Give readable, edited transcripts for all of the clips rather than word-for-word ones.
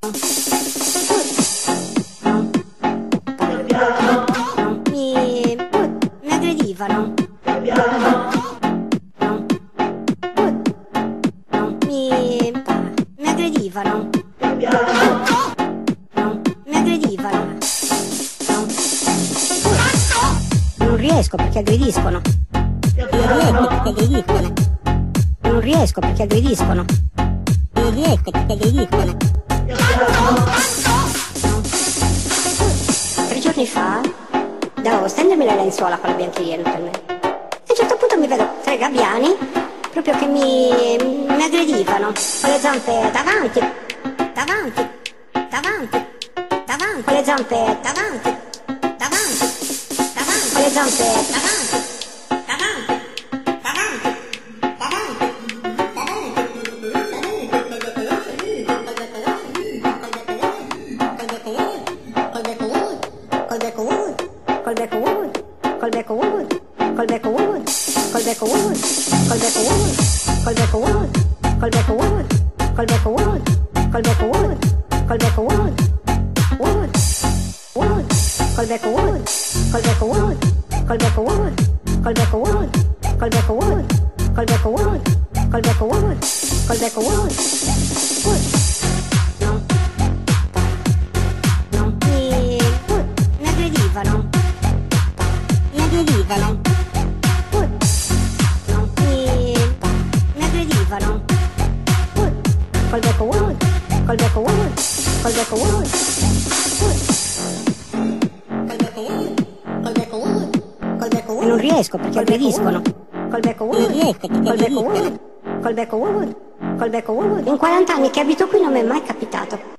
Mi aggredivano. Mi aggredivano. Mi aggredivano. Non riesco perché aggrediscono. Non riesco perché aggrediscono. Non riesco perché aggrediscono. 3 giorni fa andavo a stendermi le lenzuola con la biancheria per me. A un certo punto mi vedo 3 gabbiani proprio che mi aggredivano con le zampe davanti, davanti, davanti, davanti, con le zampe davanti, davanti, davanti, con le zampe davanti, davanti, davanti, davanti. Non riesco perché aggrediscono. Col becco Wood. In 40 anni che abito qui non mi è mai capitato.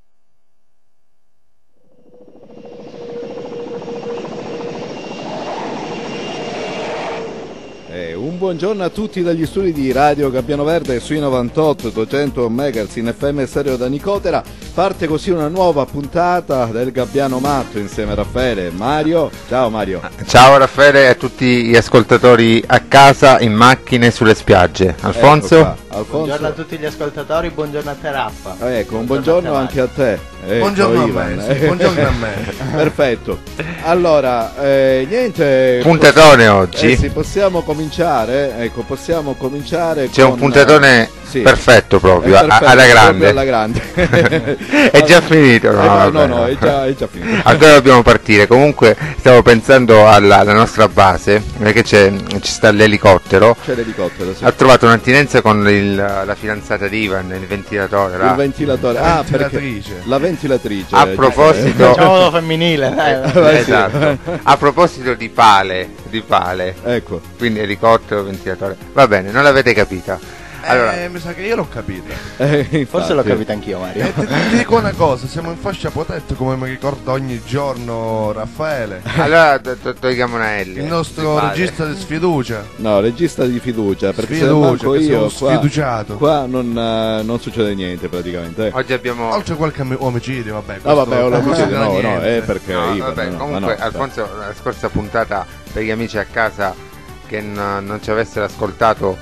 Un buongiorno a tutti dagli studi di Radio Gabbiano Verde sui 98-800 MHz in FM stereo da Nicotera. Parte così una nuova puntata del Gabbiano Matto insieme a Raffaele e Mario. Ciao Mario. Ciao Raffaele e a tutti gli ascoltatori a casa, in macchine e sulle spiagge. Alfonso? Alfonso. Buongiorno a tutti gli ascoltatori, buongiorno a te Raffa. Ecco, un buongiorno anche a te. Buongiorno Ivan. a me, sì, buongiorno a me. Perfetto. Allora, niente. Puntatone oggi. Sì, possiamo cominciare. Ecco, possiamo cominciare. C'è con un puntatone sì, perfetto proprio, perfetto, alla grande. Alla grande. È già finito, no? No, è già finito. Allora dobbiamo partire. Comunque stavo pensando alla nostra base, perché ci sta l'elicottero. C'è l'elicottero, sì. Ha trovato un'attinenza con la fidanzata di Ivan, il ventilatore. Il ventilatore, ventilatrice. La ventilatrice. A proposito, Facciamolo femminile. esatto. A proposito di pale, Ecco. quindi elicottero, ventilatore. Va bene, non l'avete capita. Allora, Mi sa che io l'ho capita. Forse l'ho capito anch'io, Mario. E ti dico una cosa, siamo in fascia protetta come mi ricorda ogni giorno Raffaele, allora togliamo una L. il nostro regista di sfiducia. No, regista di fiducia, perché se Sfiducia, manco che io sono sfiduciato. qua non succede niente praticamente. Oggi abbiamo Oltre qualche omicidio, vabbè. No, vabbè, questo l'omicidio non no, considera no, niente. perché no, Ivan, vabbè, no, comunque no, Alfonso, la scorsa puntata, per gli amici a casa che non ci avessero ascoltato,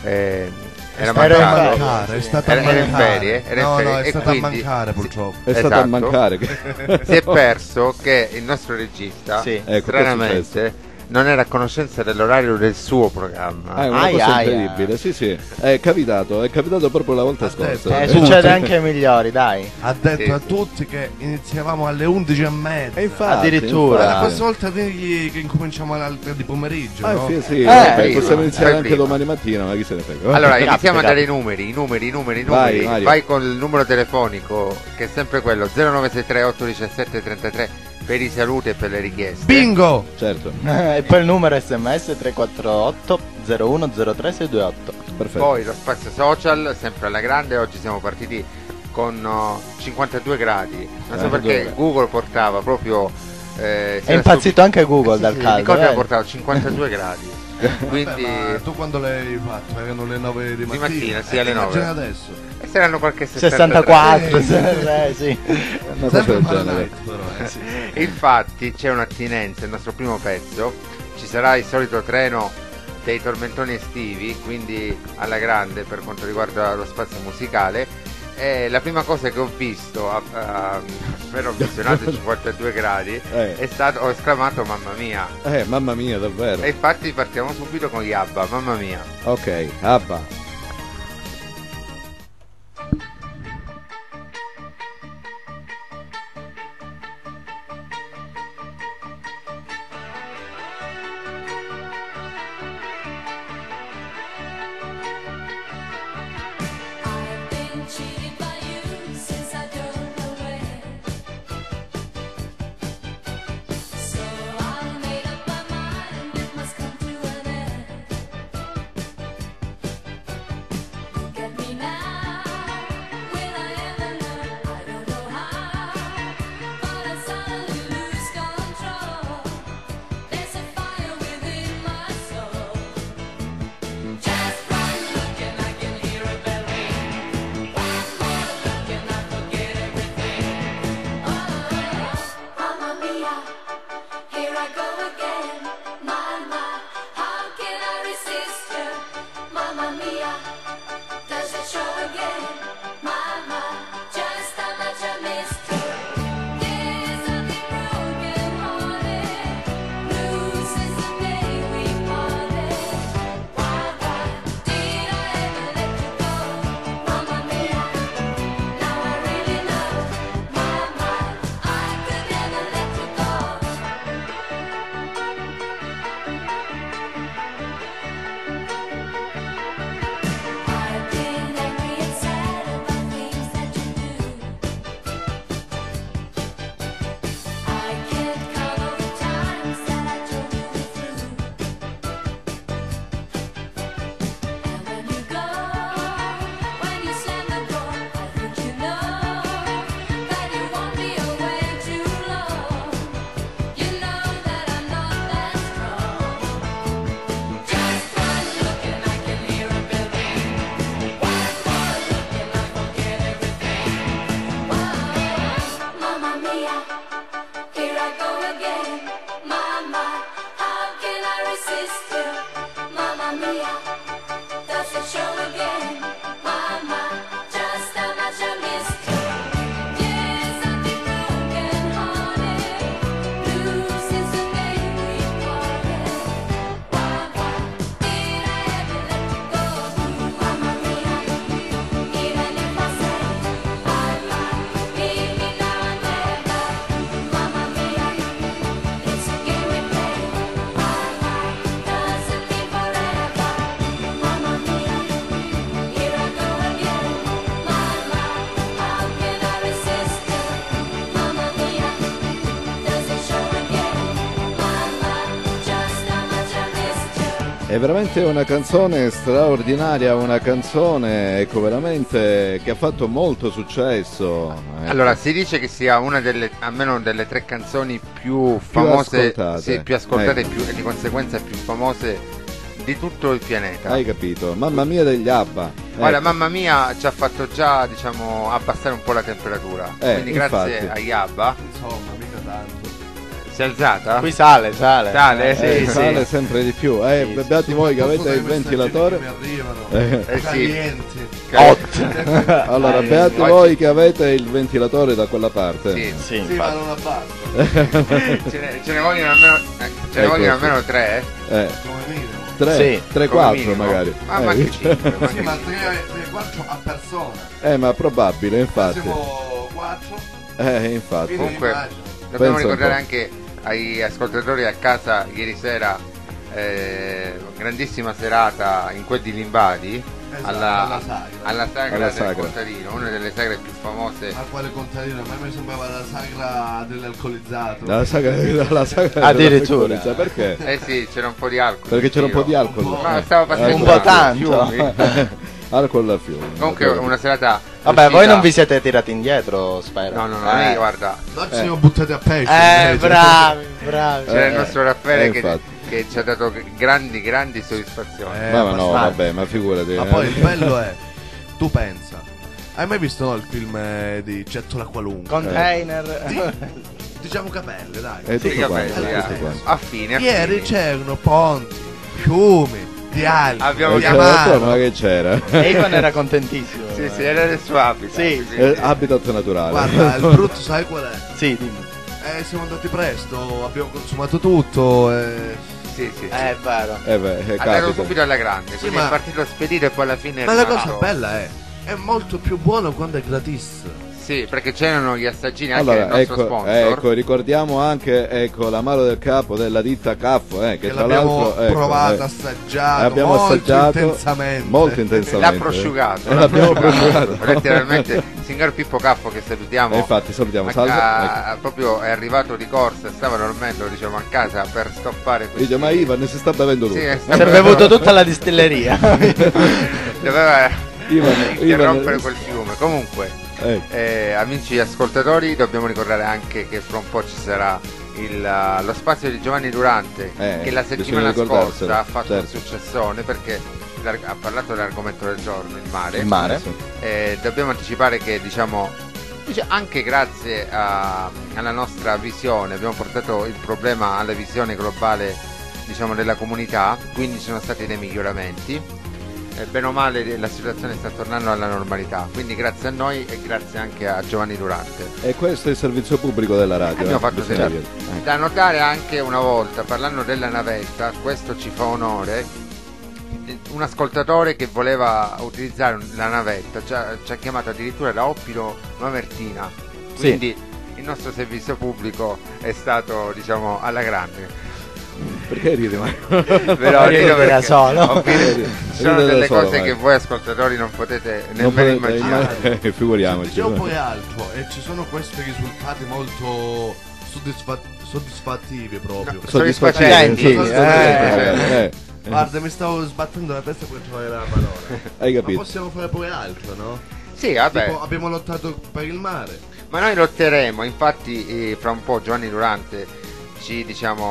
era mancato. È stata a Era in mancare. ferie, No, è e stata quindi a mancare purtroppo. è stato a esatto. mancare. Si è perso che il nostro regista, Sì. Ecco, che è stranamente, non era a conoscenza dell'orario del suo programma. È una cosa incredibile, sì, è capitato proprio la volta scorsa. Succede anche ai migliori, dai. Ha detto Sì, a sì. tutti che iniziavamo alle 11:30. E infatti, Addirittura. La prossima volta digli che incominciamo alle 3 di pomeriggio, no? sì, vabbè, prima, possiamo iniziare anche prima. domani mattina, ma chi se ne frega. Allora, iniziamo a capita. dare i numeri. Vai, Mario. Vai con il numero telefonico, che è sempre quello 0963 817 33 per i saluti e per le richieste. Bingo! Certo, E poi il numero SMS 348 0103 628. perfetto. Poi lo spazio social, sempre alla grande. Oggi siamo partiti con 52 gradi. Non so 52 perché gradi. Google portava proprio. È impazzito anche Google dal caldo. Ricordo che eh. portava 52 gradi. Quindi. Ma tu quando l'hai fatto? Erano le 9 di mattina? mattina, sì, alle 9. Immagina adesso. E saranno qualche 64, Sì. sì. Una cosa Sempre del genere. Fahrenheit, però, sì. Infatti c'è un'attinenza, il nostro primo pezzo, ci sarà il solito treno dei tormentoni estivi, quindi alla grande per quanto riguarda lo spazio musicale, la prima cosa che ho visto, appena ho visionato 52 gradi, ho esclamato mamma mia. Mamma mia, davvero. E infatti partiamo subito con gli ABBA, mamma mia. Ok, ABBA. È veramente una canzone straordinaria, una canzone, ecco, veramente che ha fatto molto successo. Allora, si dice che sia una delle, almeno delle 3 canzoni più famose, più ascoltate e di conseguenza più famose di tutto il pianeta. Hai capito? Mamma mia degli ABBA. Guarda, Mamma mia ci ha fatto già, diciamo, abbassare un po' la temperatura. Quindi grazie infatti agli ABBA. Insomma, mica tanto. Si è alzata? Qui sale. Sale, sì. Sale sempre di più. Beati voi che avete il ventilatore. Mi arrivano calienti. Allora, beati voi che avete il ventilatore da quella parte. Sì, ma non abbasso. ce ne vogliono almeno 3. Come minimo. 3-4 magari. Ma anche 5. Sì, ma 3-4 a persona. Ma probabile, infatti. Massimo 4. Infatti. Comunque dobbiamo ricordare anche ai ascoltatori a casa ieri sera, grandissima serata in quel di Limbadi, esatto, alla sagra del contadino, una delle sagre più famose. A quale contadino? A me mi sembrava la sagra dell'alcolizzato. La sagra addirittura. Perché? Sì, c'era un po' di alcol. Perché c'era un po' di alcol. Ma stava passando un po' tanto. Alcol a fiume. Comunque una serata. Vabbè, voi non vi siete tirati indietro, spero. No, noi guarda. Noi ci siamo buttati a pesce. Bravi. C'era il nostro Raffaele che ci ha dato grandi soddisfazioni. Ma figurati. Ma poi il bello è, tu pensa, hai mai visto il film di Cettola Qualunque? Container. Diciamo Capelle, dai. Sì, a fine. Ieri c'erano ponti, fiumi, viali. Abbiamo ma che c'era? Egon era contentissimo. Sì, era nel suo habitat. Sì, Habitat naturale. Guarda, il brutto sai qual è? Sì, dimmi. Siamo andati presto, abbiamo consumato tutto. Sì. È vero. Andato subito alla grande, quindi ma- è partito spedito e poi alla fine Ma è la rimasto- cosa bella è molto più buono quando è gratis. Sì, perché c'erano gli assaggini anche Allora, del nostro sponsor. ricordiamo anche l'amaro del capo della ditta Caffo, che tra l'abbiamo l'altro provato, assaggiato, abbiamo molto assaggiato intensamente. molto intensamente. L'ha prosciugato. L'abbiamo prosciugato. Letteralmente, signor Pippo Caffo che salutiamo. Infatti salutiamo, salve. Proprio è arrivato di corsa, stava dormendo, diciamo, a casa per stoppare questi... Dice, ma Ivan si sta bevendo tutto. Sì, Si è bevuto tutta la distilleria. Doveva Ivan- interrompere quel fiume. Comunque, ecco. amici ascoltatori, dobbiamo ricordare anche che fra un po' ci sarà lo spazio di Giovanni Durante, che la settimana bisogna scorsa ricordarselo, ha fatto certo. un successone perché ha parlato dell'argomento del giorno, il mare. Il mare. Dobbiamo anticipare che anche grazie alla nostra visione abbiamo portato il problema alla visione globale, diciamo, della comunità, quindi ci sono stati dei miglioramenti. Bene o male la situazione sta tornando alla normalità, quindi grazie a noi e grazie anche a Giovanni Durante. E questo è il servizio pubblico della radio. Abbiamo fatto bisogna delle- dire. Da notare anche una volta, parlando della navetta, questo ci fa onore, un ascoltatore che voleva utilizzare la navetta ci ha chiamato addirittura da Oppiro Mamertina, quindi il nostro servizio pubblico è stato, diciamo, alla grande. Perché ridi mai? Però rido da perché solo. ci sono Ride da delle solo, cose vai. che voi ascoltatori non potete Non nemmeno potete immaginare. figuriamoci. Diciamo poi altro, e ci sono questi risultati molto soddisfattivi proprio. Soddisfacenti. Sì. Guarda, mi stavo sbattendo la testa per trovare la parola. Hai Ma capito? possiamo fare pure altro, no? Sì, vabbè. Tipo, abbiamo lottato per il mare. Ma noi lotteremo, infatti fra un po' Giovanni Durante ci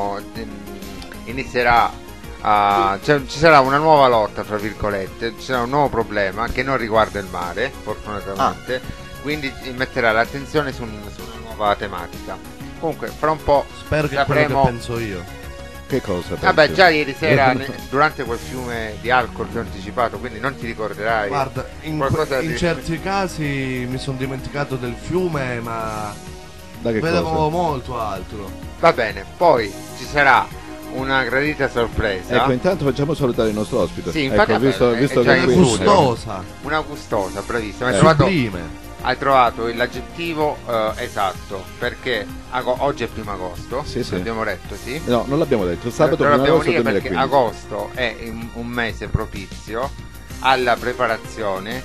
inizierà cioè, ci sarà una nuova lotta, tra virgolette, ci sarà un nuovo problema che non riguarda il mare, fortunatamente, quindi metterà l'attenzione su una nuova tematica. Comunque fra un po' Spero che è quello sapremo. che penso io. Che cosa? Vabbè, pensi? già ieri sera durante quel fiume di alcol che ho anticipato, quindi non ti ricorderai. Guarda, qualcosa in di- certi casi mi sono dimenticato del fiume, ma Da che vedevo cosa? molto altro. Va bene, poi ci sarà una gradita sorpresa. Ecco, intanto facciamo salutare il nostro ospite. Sì, infatti, ecco, visto, vabbè, visto è già che in qui studio. Gustosa, Una gustosa, bravissima. sublime. Hai trovato l'aggettivo esatto, perché oggi è 1° agosto, Sì, sì. l'abbiamo detto, sì. No, non l'abbiamo detto, sabato Lo 1 dobbiamo agosto dire perché 2015. agosto è un mese propizio alla preparazione.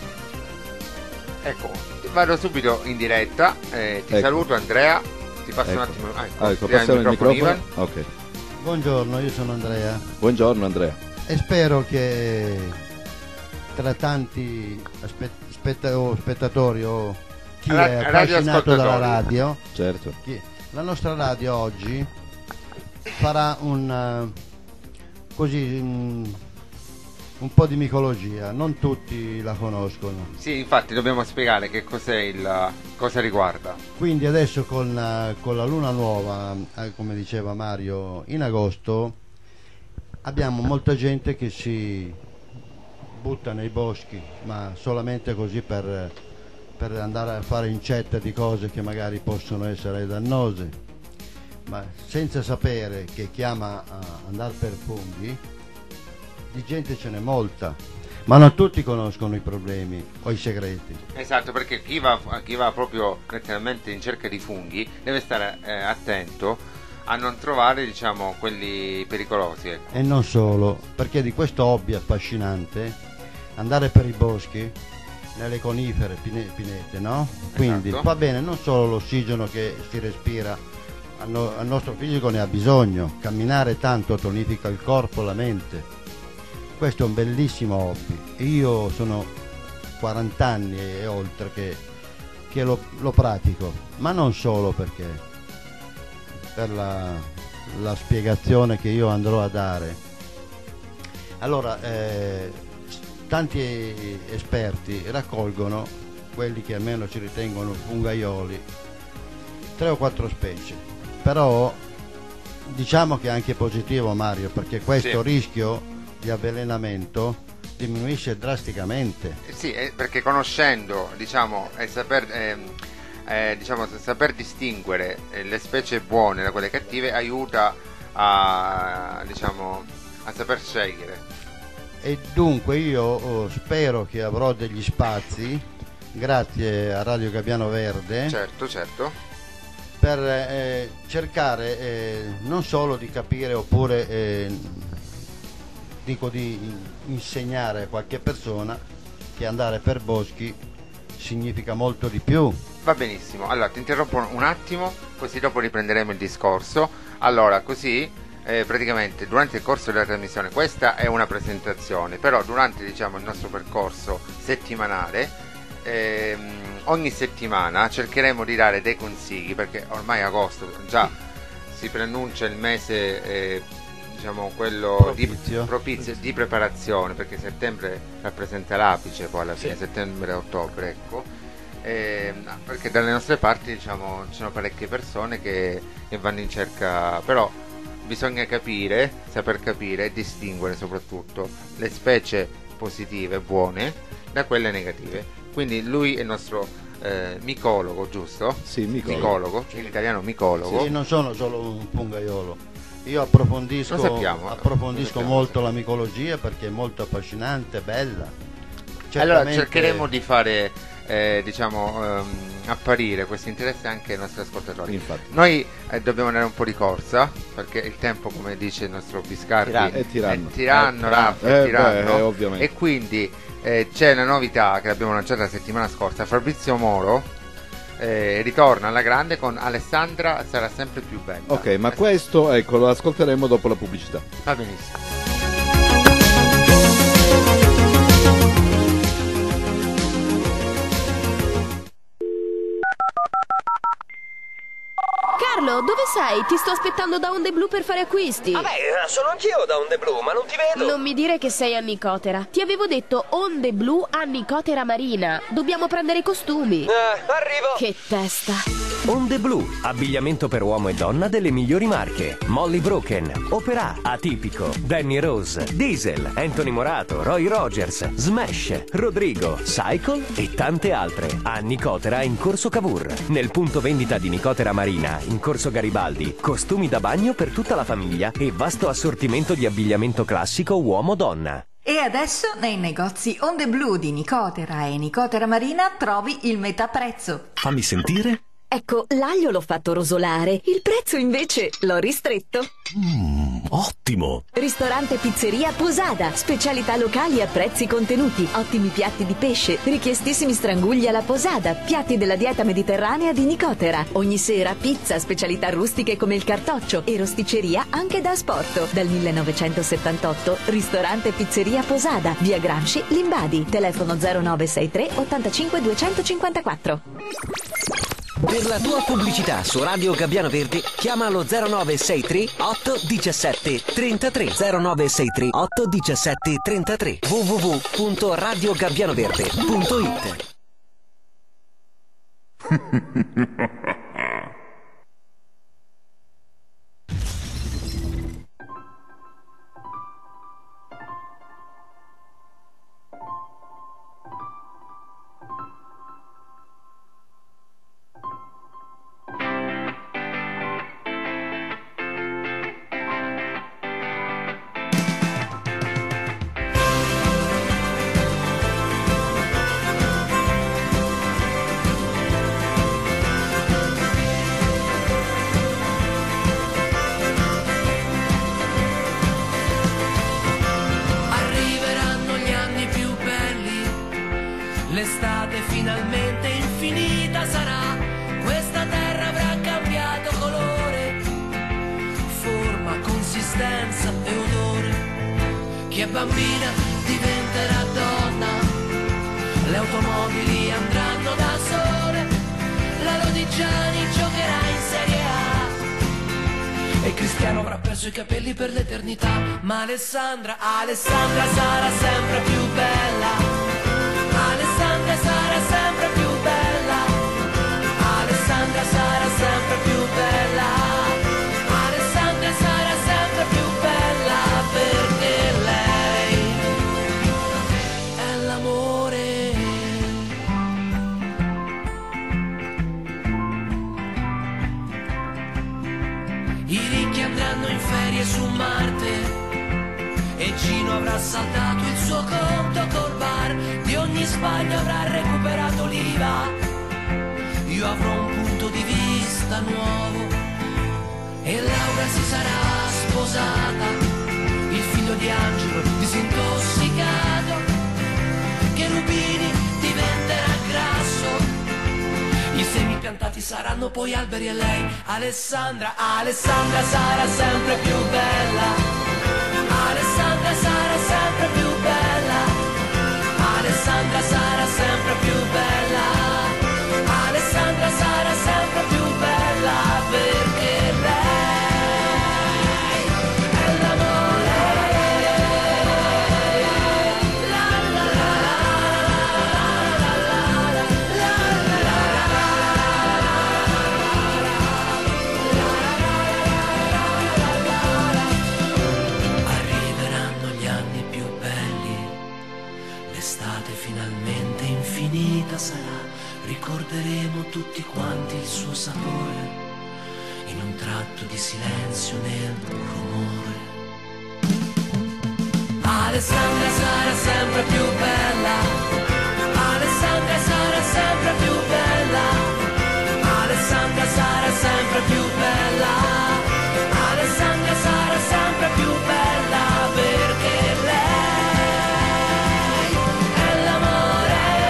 Ecco, vado subito in diretta, ti Ecco. saluto Andrea, ti passo un Ecco. attimo Ecco, tira passiamo il microfono. Ivan. Ok. Buongiorno, io sono Andrea Buongiorno Andrea. e spero che tra tanti spettatori o chi è affascinato dalla radio, Certo. la nostra radio oggi farà un po' di micologia, non tutti la conoscono. Sì, infatti dobbiamo spiegare che cos'è cosa riguarda. Quindi adesso con la luna nuova, come diceva Mario, in agosto abbiamo molta gente che si butta nei boschi, ma solamente così per andare a fare incetta di cose che magari possono essere dannose, ma senza sapere che chiama a andare per funghi, di gente ce n'è molta, ma non tutti conoscono i problemi o i segreti. Esatto, perché chi va proprio letteralmente in cerca di funghi deve stare attento a non trovare, diciamo, quelli pericolosi, ecco. E non solo, perché di questo hobby affascinante, andare per i boschi, nelle conifere, pinete, no? Quindi Esatto. va bene non solo l'ossigeno che si respira, al nostro fisico ne ha bisogno, camminare tanto tonifica il corpo, la mente. Questo è un bellissimo hobby. Io sono 40 anni e oltre che lo pratico, ma non solo perché, per la spiegazione che io andrò a dare. Allora, tanti esperti raccolgono, quelli che almeno ci ritengono fungaioli, 3 o 4 specie, però diciamo che è anche positivo, Mario, perché questo Sì. rischio di avvelenamento diminuisce drasticamente. Sì, perché conoscendo, diciamo, e saper distinguere le specie buone da quelle cattive aiuta a saper scegliere. E dunque io spero che avrò degli spazi, grazie a Radio Gabbiano Verde, Certo. per cercare non solo di capire oppure di insegnare a qualche persona che andare per boschi significa molto di più. Va benissimo, allora ti interrompo un attimo, così dopo riprenderemo il discorso. Allora, così praticamente durante il corso della trasmissione, questa è una presentazione, però durante il nostro percorso settimanale, ogni settimana cercheremo di dare dei consigli, perché ormai agosto già si preannuncia il mese quello propizio di preparazione, perché settembre rappresenta l'apice, poi alla fine settembre e ottobre, ecco. Perché dalle nostre parti ci sono parecchie persone che vanno in cerca, però bisogna saper capire e distinguere soprattutto le specie positive, buone, da quelle negative. Quindi lui è il nostro micologo, giusto? Sì, micologo, in italiano micologo. Sì, non sono solo un fungaiolo. Io approfondisco molto la micologia perché è molto affascinante, bella. Allora cercheremo di fare apparire questo interesse anche ai nostri ascoltatori. Infatti. Noi dobbiamo andare un po' di corsa, perché il tempo, come dice il nostro Biscardi, è tiranno. Ovviamente. E quindi c'è una novità che abbiamo lanciato la settimana scorsa. Fabrizio Moro ritorna alla grande con Alessandra sarà sempre più bella. Ok, ma questo lo ascolteremo dopo la pubblicità. Va benissimo. Carlo, dove sei? Ti sto aspettando da Onde Blu per fare acquisti. Vabbè, sono anch'io da Onde Blu, ma non ti vedo. Non mi dire che sei a Nicotera. Ti avevo detto Onde Blu a Nicotera Marina. Dobbiamo prendere i costumi. Arrivo. Che testa. Onde Blu, abbigliamento per uomo e donna delle migliori marche. Molly Broken, Opera, Atipico, Danny Rose, Diesel, Anthony Morato, Roy Rogers, Smash, Rodrigo, Cycle e tante altre. A Nicotera in Corso Cavour. Nel punto vendita di Nicotera Marina in Corso Garibaldi, costumi da bagno per tutta la famiglia e vasto assortimento di abbigliamento classico uomo-donna. E adesso nei negozi Onde Blu di Nicotera e Nicotera Marina trovi il metà prezzo. Fammi sentire. Ecco, l'aglio l'ho fatto rosolare, il prezzo invece l'ho ristretto. Ottimo! Ristorante Pizzeria Posada, specialità locali a prezzi contenuti, ottimi piatti di pesce, richiestissimi strangugli alla posada, piatti della dieta mediterranea di Nicotera. Ogni sera pizza, specialità rustiche come il cartoccio e rosticceria anche da asporto. Dal 1978, ristorante Pizzeria Posada, via Gramsci, Limbadi, telefono 0963 85 254. Per la tua pubblicità su Radio Gabbiano Verde chiama allo 0963 817 33 0963 817 33 www.radiogabbianoverde.it. L'estate finalmente infinita sarà, questa terra avrà cambiato colore, forma, consistenza e odore. Chi è bambina diventerà donna, le automobili andranno da sole, la Lodigiani giocherà in Serie A e Cristiano avrà perso i capelli per l'eternità. Ma Alessandra sarà sempre più bella. Alessandra sarà sempre più bella. Alessandra sarà sempre più bella. Alessandra sarà sempre più bella perché lei I ricchi andranno in ferie su Marte e Gino avrà saltato il suo conto col bar. Di ogni sbaglio avrà recuperato l'IVA. Io avrò un punto di vista nuovo e Laura si sarà sposata. Il figlio di Angelo disintossicato, Cherubini diventerà grasso. I semi piantati saranno poi alberi e lei, Alessandra sarà sempre più bella. Alessandra sarà sempre più bella. Alessandra sarà sempre più bella. Alessandra sarà sempre più bella perché lei è l'amore. La la la arriveranno gli anni più belli, l'estate finalmente infinita sarà. Ricorderemo tutti quanti il suo sapore, in un tratto di silenzio nel rumore. Alessandra sarà sempre più bella. Alessandra sarà sempre più bella. Alessandra sarà sempre più bella. Alessandra sarà sempre più bella perché lei è l'amore.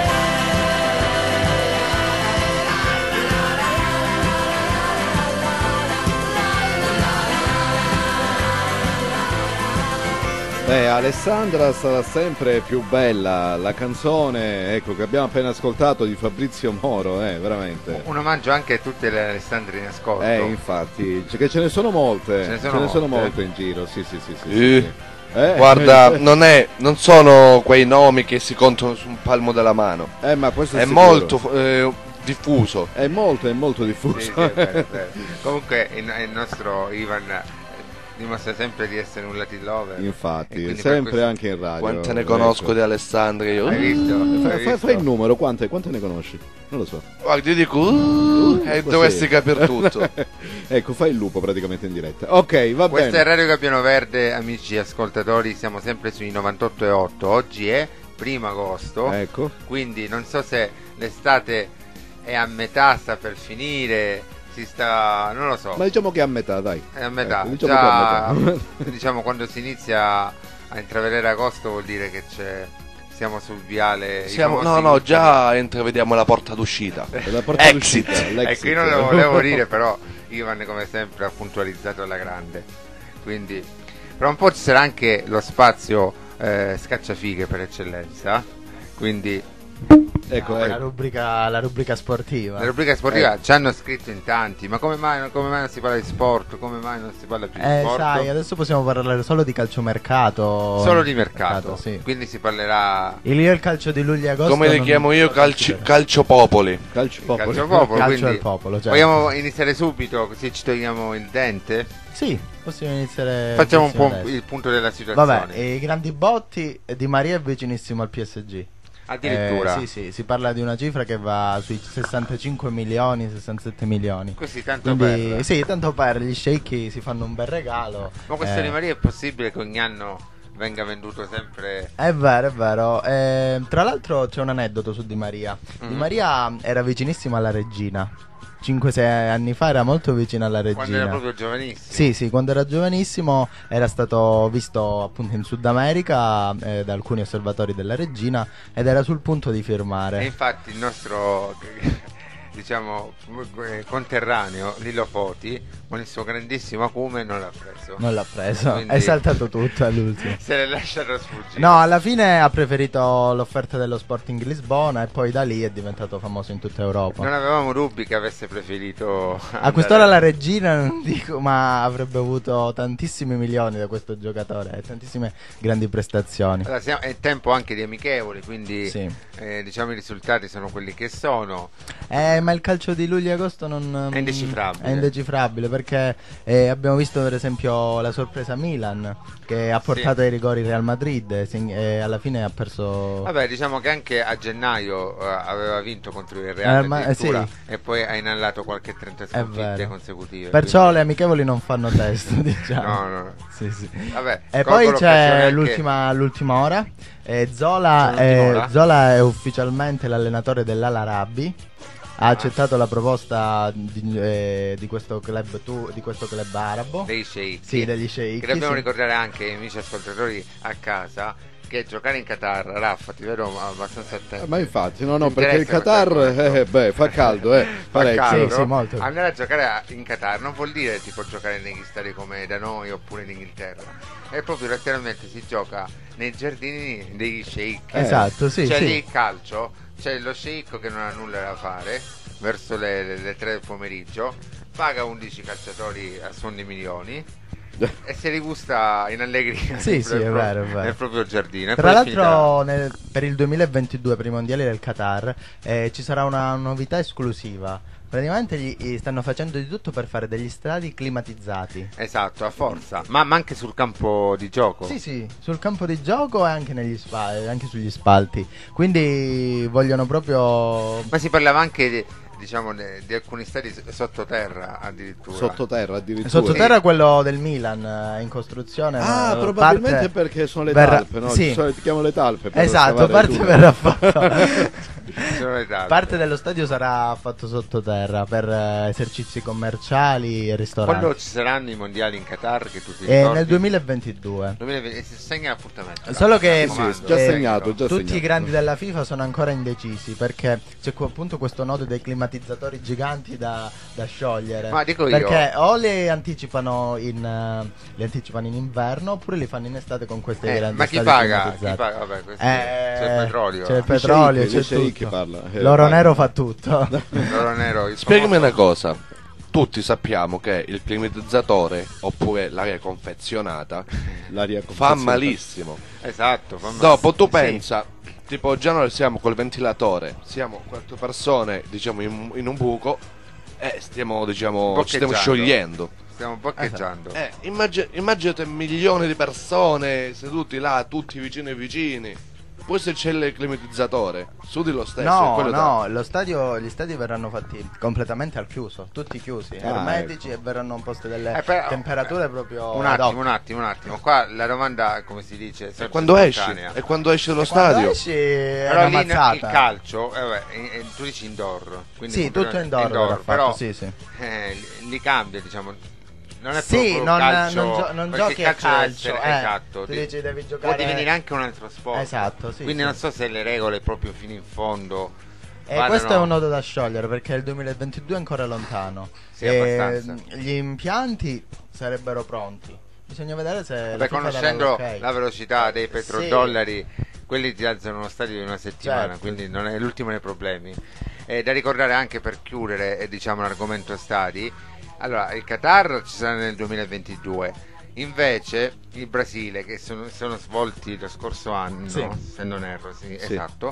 Alessandra sarà sempre più bella, la canzone, ecco, che abbiamo appena ascoltato di Fabrizio Moro, veramente. Un omaggio anche a tutte le Alessandre in ascolto. Infatti, che ce ne sono molte, ce ne sono molte in giro, sì. Guarda, non sono quei nomi che si contano su un palmo della mano. Ma questo è molto diffuso. È molto diffuso. Sì, è vero. Comunque il nostro Ivan dimostra sempre di essere un Latin lover. Infatti, sempre anche in radio. Quante ne conosco di Alessandra io? Hai visto? Fai il numero, quante ne conosci? Non lo so. Guarda, io dico dovresti capire tutto. Ecco, fai il lupo praticamente in diretta. Ok, va bene. Questo è Radio Gabbiano Verde, amici ascoltatori, siamo sempre sui 98.8. Oggi è 1 agosto. Ecco. Quindi non so se l'estate è a metà, sta per finire. Non lo so. Ma diciamo che è a metà, dai. È a metà. Ecco, diciamo che è a metà. Diciamo quando si inizia a intravedere agosto vuol dire che siamo sul viale. Già intravediamo la porta d'uscita. La porta Exit. d'uscita. Ecco, io non lo volevo dire, però Ivan come sempre ha puntualizzato alla grande. Quindi tra un po' ci sarà anche lo spazio scacciafighe per eccellenza. Quindi ecco. La rubrica sportiva. La rubrica sportiva ci hanno scritto in tanti, ma come mai non si parla di sport? Come mai non si parla più di sport? Sai, adesso possiamo parlare solo di calciomercato. Solo di mercato, sì. Quindi si parlerà. Il calcio di luglio e agosto. Come li chiamo io? Calciopopoli. Calciopopolo, calcio quindi al popolo, certo. Vogliamo iniziare subito così ci togliamo il dente? Sì, possiamo iniziare. Facciamo un po' il punto della situazione. Vabbè, i grandi botti Di Maria è vicinissimo al PSG. Addirittura sì, si parla di una cifra che va sui 65 milioni, 67 milioni. Così tanto per. Sì, tanto per gli sceicchi si fanno un bel regalo. Ma questo Di Maria è possibile che ogni anno venga venduto sempre? È vero. Tra l'altro c'è un aneddoto su Di Maria. Di Maria era vicinissimo alla regina. 5-6 anni fa era molto vicino alla regina. Quando era proprio giovanissimo. Sì, quando era giovanissimo era stato visto appunto in Sud America da alcuni osservatori della regina ed era sul punto di firmare. E infatti il nostro conterraneo Lillo Foti con il suo grandissimo acume non l'ha preso. Quindi è saltato tutto all'ultimo. Se l'è lasciato sfuggire. No, alla fine ha preferito l'offerta dello Sporting Lisbona e poi da lì è diventato famoso in tutta Europa. Non avevamo dubbi che avesse preferito a quest'ora la regina, non dico, ma avrebbe avuto tantissimi milioni da questo giocatore, tantissime grandi prestazioni. Allora, è tempo anche di amichevoli, quindi sì. Diciamo i risultati sono quelli che sono. Ma il calcio di luglio e agosto non è indecifrabile. È indecifrabile perché abbiamo visto per esempio la sorpresa Milan che ha portato ai rigori Real Madrid e alla fine ha perso. Vabbè, diciamo che anche a gennaio aveva vinto contro il Real addirittura, e poi ha inallato qualche 30 sconfitte consecutive. Perciò quindi le amichevoli non fanno testo, diciamo. No. Sì. Vabbè, e poi c'è l'ultima ora. Zola è ufficialmente l'allenatore dell'Al-Arabi. Ha accettato la proposta di questo club arabo. Dei sceicchi. Sì, degli sceicchi. Che dobbiamo ricordare anche, amici ascoltatori a casa, che giocare in Qatar, Raffa, ti vedo abbastanza attento. Ma infatti, no, perché il Qatar fa caldo, parecchio. Sì, molto. Andare a giocare in Qatar non vuol dire tipo giocare negli stadi come da noi oppure in Inghilterra. È proprio letteralmente si gioca nei giardini degli sceicchi. Esatto, sì. C'è lì il calcio, c'è lo sceicco che non ha nulla da fare verso le 3 del pomeriggio, paga 11 calciatori a suon di milioni e si rigusta in allegria. Sì, è vero. Nel proprio giardino. Tra l'altro per il 2022 per i mondiali del Qatar ci sarà una novità esclusiva. Praticamente gli stanno facendo di tutto per fare degli stadi climatizzati. Esatto, a forza. Ma anche sul campo di gioco? Sì, sul campo di gioco e anche anche sugli spalti. Quindi vogliono proprio. Ma si parlava anche di alcuni stadi sottoterra addirittura. Sottoterra quello del Milan in costruzione. Probabilmente perché sono le talpe, no? Sì. Ti chiamo le talpe. Esatto, parte verrà fatto. Parte dello stadio sarà fatto sottoterra per esercizi commerciali e ristoranti. Quando ci saranno i mondiali in Qatar che tu ti ricordi? Nel 2022. Si segna l'appuntamento. Solo che già segnato. Tutti i grandi della FIFA sono ancora indecisi perché c'è appunto questo nodo dei climatizzatori giganti da sciogliere. Ma dico perché o li anticipano in inverno oppure li fanno in estate con queste grandi. Ma chi paga? Vabbè, c'è il petrolio. C'è il petrolio, c'è tutto. L'oro nero fa tutto. L'oro nero. Spiegami una cosa. Tutti sappiamo che il climatizzatore oppure l'aria confezionata fa malissimo. Esatto, fa malissimo. Dopo tu pensa, tipo già noi siamo col ventilatore, siamo 4 persone, diciamo in un buco e stiamo sciogliendo. Stiamo boccheggiando. Immaginate milioni di persone seduti là, tutti vicini. Poi se c'è il climatizzatore, sudi lo stesso. Gli stadi verranno fatti completamente al chiuso, tutti chiusi, ermetici, e verranno poste delle temperature proprio. Un attimo. Qua la domanda, come si dice, è quando esci? È quando esci dallo stadio? Però lì il calcio, tu dici indoor. Sì, tutto indoor, però sì. Li cambia, diciamo. Non è non giochi a calcio, esatto. Tu dici devi giocare. Può divenire anche un altro sport. Esatto, sì. Quindi non so se le regole proprio fino in fondo. Questo è un nodo da sciogliere perché il 2022 è ancora lontano. Sì, abbastanza. Gli impianti sarebbero pronti. Bisogna vedere se conoscendo la velocità dei petrodollari, quelli ti alzano uno stadio in una settimana, certo. Quindi non è l'ultimo dei problemi. Da ricordare anche per chiudere, l'argomento stadi. Allora, il Qatar ci sarà nel 2022, invece il Brasile, che sono svolti lo scorso anno, se non erro, esatto,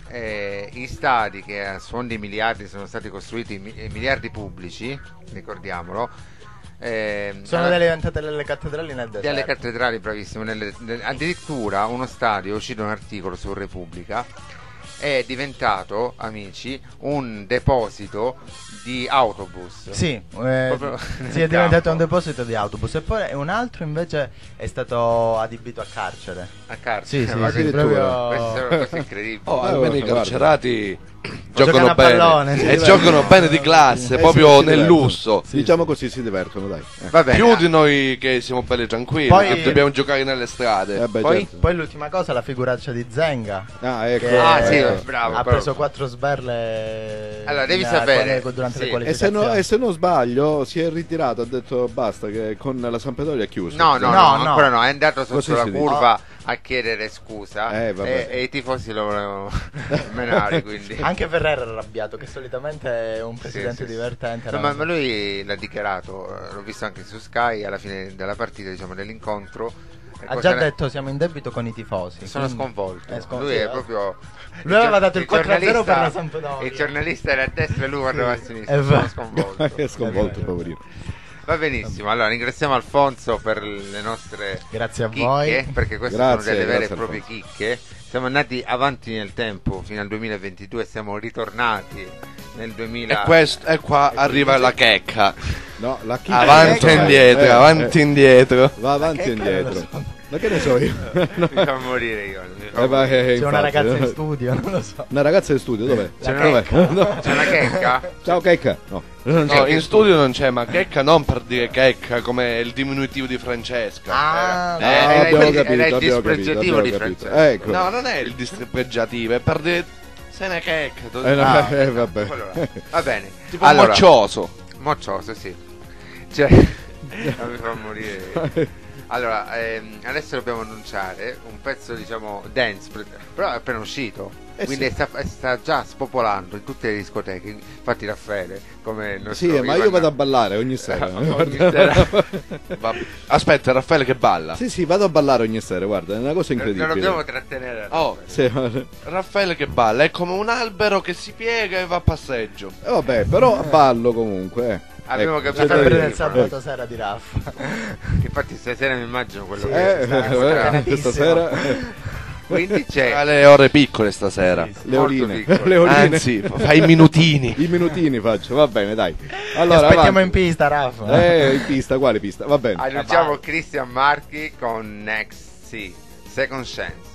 gli stadi che a suon di miliardi sono stati costruiti, miliardi pubblici, ricordiamolo, sono diventate delle cattedrali nel deserto. Delle cattedrali, bravissimo, addirittura uno stadio, è uscito un articolo su Repubblica, è diventato, amici, un deposito di autobus. Sì, è diventato un deposito di autobus. E poi un altro invece è stato adibito a carcere. A carcere? Sì, proprio. Queste sono cose incredibili. Almeno i carcerati giocano bene pallone, e giocano bene di classe, proprio nel lusso. Diciamo così, si divertono, dai. Va bene. Più di noi che siamo belli tranquilli, che dobbiamo giocare nelle strade. Poi l'ultima cosa, la figuraccia di Zenga. Bravo. Ha preso 4 sberle. Allora, devi sapere durante le qualificazioni. E se non sbaglio si è ritirato, ha detto basta, che con la Sampdoria è chiuso. No, ancora no, è andato sotto la curva a chiedere scusa e i tifosi lo volevano menare, quindi. Anche Ferrer era arrabbiato, che solitamente è un presidente divertente. No, ma lui l'ha dichiarato, l'ho visto anche su Sky alla fine della partita, dell'incontro. Ha già detto siamo in debito con i tifosi. Sono sconvolto. Lui è proprio. Lui aveva dato il 4-0 per la Sampdoria. Il giornalista era a destra e lui guardava a sinistra. Sono sconvolto. È sconvolto, poverino. Va benissimo, allora ringraziamo Alfonso per le nostre grazie a chicche, voi, perché queste sono delle vere e proprie chicche. Siamo andati avanti nel tempo fino al 2022 e siamo ritornati nel 2000. E qua arriva la checca. No, la chicca. Avanti e indietro, avanti e indietro. Va avanti e indietro. Ma che ne so io? Mi fa morire io. C'è una ragazza in studio, non lo so. Una ragazza in studio, dov'è? C'è una checca? Ciao checca. No, in studio non c'è, ma checca non per dire checca come il diminutivo di Francesca. Abbiamo capito, era il dispregiativo di Francesca. Ecco. No, non è il dispregiativo, è per dire se ne checca. Vabbè. Va bene. Tipo moccioso. Moccioso, sì. Cioè, non mi fa morire. Allora, adesso dobbiamo annunciare un pezzo, diciamo, dance, però è appena uscito, quindi sì. sta già spopolando in tutte le discoteche. Infatti Raffaele, come il nostro sì, ma io vado a ballare ogni sera. Aspetta, Raffaele che balla? Sì, vado a ballare ogni sera, guarda, è una cosa incredibile. Non dobbiamo trattenere. Sì. Raffaele che balla, è come un albero che si piega e va a passeggio. Vabbè, però ballo comunque, Abbiamo capito il sabato sera di Raffa. Infatti stasera mi immagino quello che questa sera. Quindi c'è alle ore piccole stasera. Le oline. Anzi, fai i minutini. I minutini faccio, va bene, dai. Allora, aspettiamo in pista, Raffa. In pista, quale pista? Va bene. Annunciamo Christian Marchi con Next Sea, Second Chance.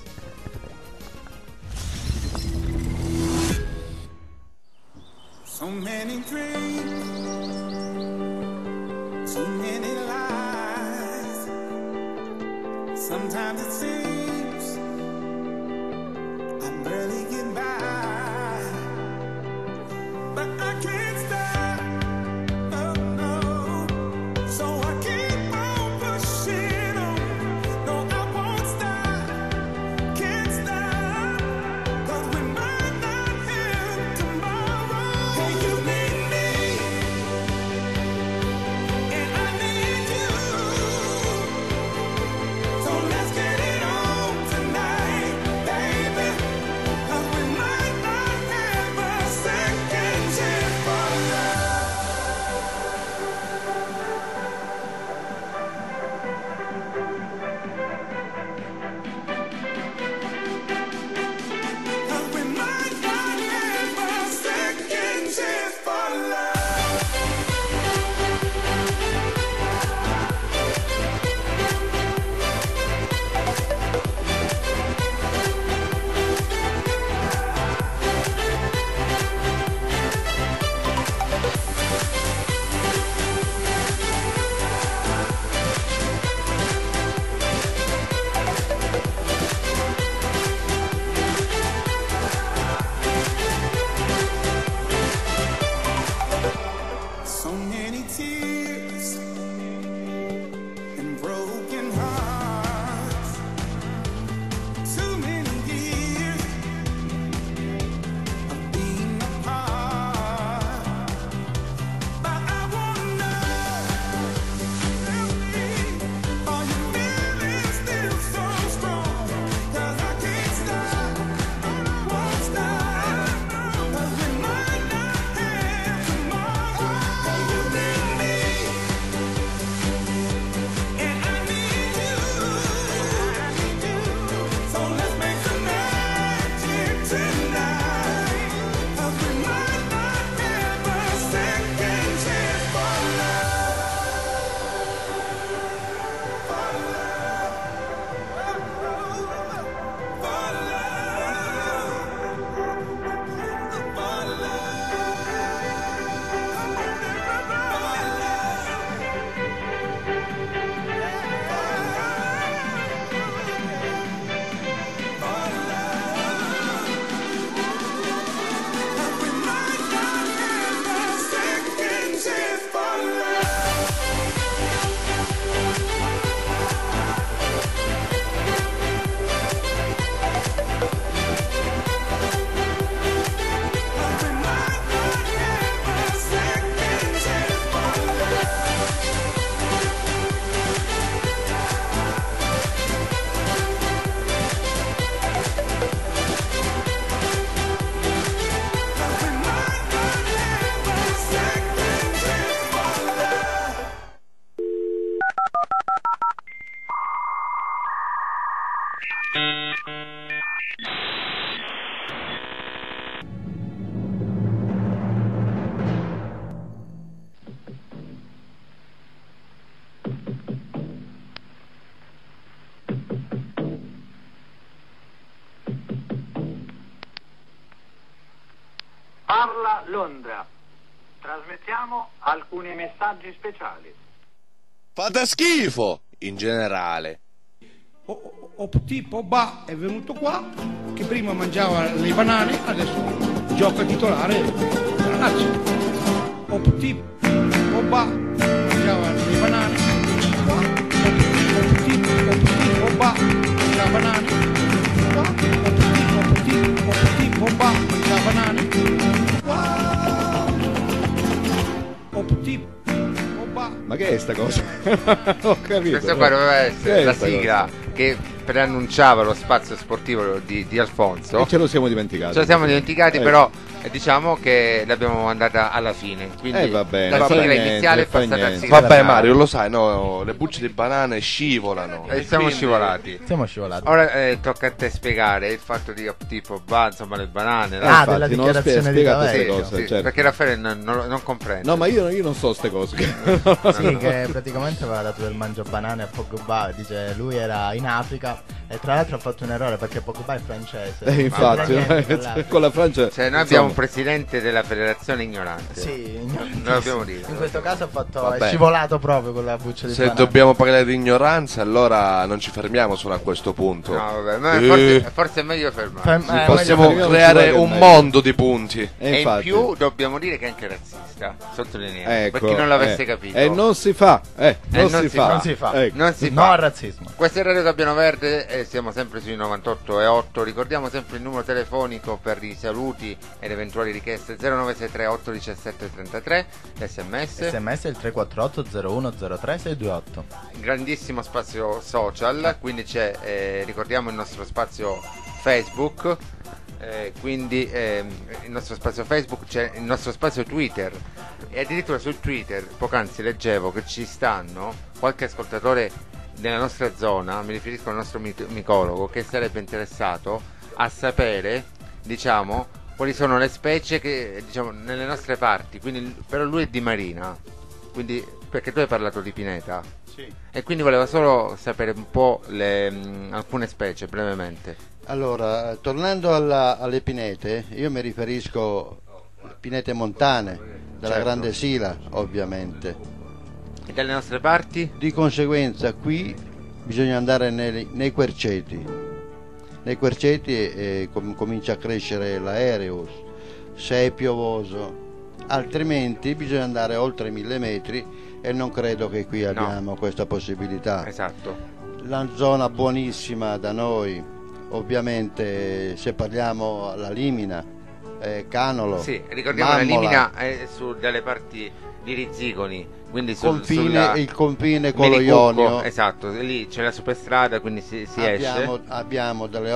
So many dreams, so many lies. Sometimes it seems I barely get by, but I can't stop. Oh no, so I keep on pushing on. No, I won't stop, can't stop, 'cause we might not have tomorrow. Hey, you need me, and I need you. So let's get it on tonight, baby, 'cause we might not have a second chance for love. 'Cause we might not have a second chance for love. So many tears and broken hearts. Too many years of being apart. But I wanna know, are you feeling still so strong? 'Cause I can't stop, won't stop, 'cause we might not have tomorrow. Hey, you need me, parla Londra. Trasmettiamo alcuni messaggi speciali. Fate schifo in generale. Pogba è venuto qua, che prima mangiava le banane, adesso gioca titolare della Lazio. Pogba mangiava le banane, qua. Pogba mangiava banane, qua. Pogba mangiava banane, qua. Ma che è sta cosa? Ho capito. Questa qua doveva essere la Questa sigla cosa? che preannunciava lo spazio sportivo di Alfonso. E ce lo siamo dimenticati. Ce lo siamo dimenticati, però diciamo che l'abbiamo mandata alla fine. Quindi va bene, la sigla niente, iniziale è fa passata a niente. sigla Vabbè, finale. Mario, lo sai, no? Le bucce di banane scivolano. E siamo quindi- scivolati. Siamo scivolati. Ora tocca a te spiegare il fatto di tipo insomma le banane. infatti, della no, dichiarazione di spiega queste Taverna. cose, Sì, certo. perché Raffaele non comprende. No, ma io non so ste cose. Sì, che praticamente aveva dato del mangia banane a Pogba, dice lui era in Africa e tra l'altro ha fatto un errore perché Pogba è francese. Infatti, Non c'entra niente con l'Africa. con la Francia. Cioè, noi abbiamo un presidente della federazione ignorante. Sì, ignorantissimo. Lo dobbiamo dire. In questo caso ha fatto, Vabbè. è scivolato proprio con la buccia di Se banane. dobbiamo parlare di ignoranza, allora non ci fermiamo solo a questo punto. No, vabbè, ma forse è meglio fermarsi. Possiamo fermiamo, creare ci vuole un meglio. mondo di punti. E in infatti. più dobbiamo dire che è anche razzista, sottolineiamo, Ecco, per chi non l'avesse capito. E non si fa, non si fa. Non si fa. Ecco. Non si No fa. al razzismo. Questa è Radio Gabbiano Verde e siamo sempre sui 98,8. Ricordiamo sempre il numero telefonico per i saluti ed eventuali richieste: 0963 817 33, sms. SMS è il 348 0103 628. Grandissimo spazio social, quindi c'è, ricordiamo il nostro spazio Facebook, quindi il nostro spazio Facebook, c'è il nostro spazio Twitter e addirittura su Twitter poc'anzi leggevo che ci stanno qualche ascoltatore nella nostra zona, mi riferisco al nostro micologo, che sarebbe interessato a sapere, diciamo, quali sono le specie che, diciamo, nelle nostre parti, quindi, però lui è di Marina, quindi, perché tu hai parlato di pineta. Sì. E quindi volevo solo sapere un po' alcune specie, brevemente. Allora, tornando alle pinete, io mi riferisco alle pinete montane, della Certo. Grande Sila, ovviamente. E dalle nostre parti? Di conseguenza qui bisogna andare nei querceti. Nei querceti comincia a crescere l'aereus, se è piovoso, altrimenti bisogna andare oltre 1000 metri e non credo che qui abbiamo questa possibilità. Esatto. La zona buonissima da noi, ovviamente, se parliamo la Limina, Canolo, Sì, ricordiamo Mammola, la Limina è dalle parti di Rizzigoni, quindi il confine con lo Menicucco, Ionio. esatto, lì c'è la superstrada, quindi si esce. Abbiamo dei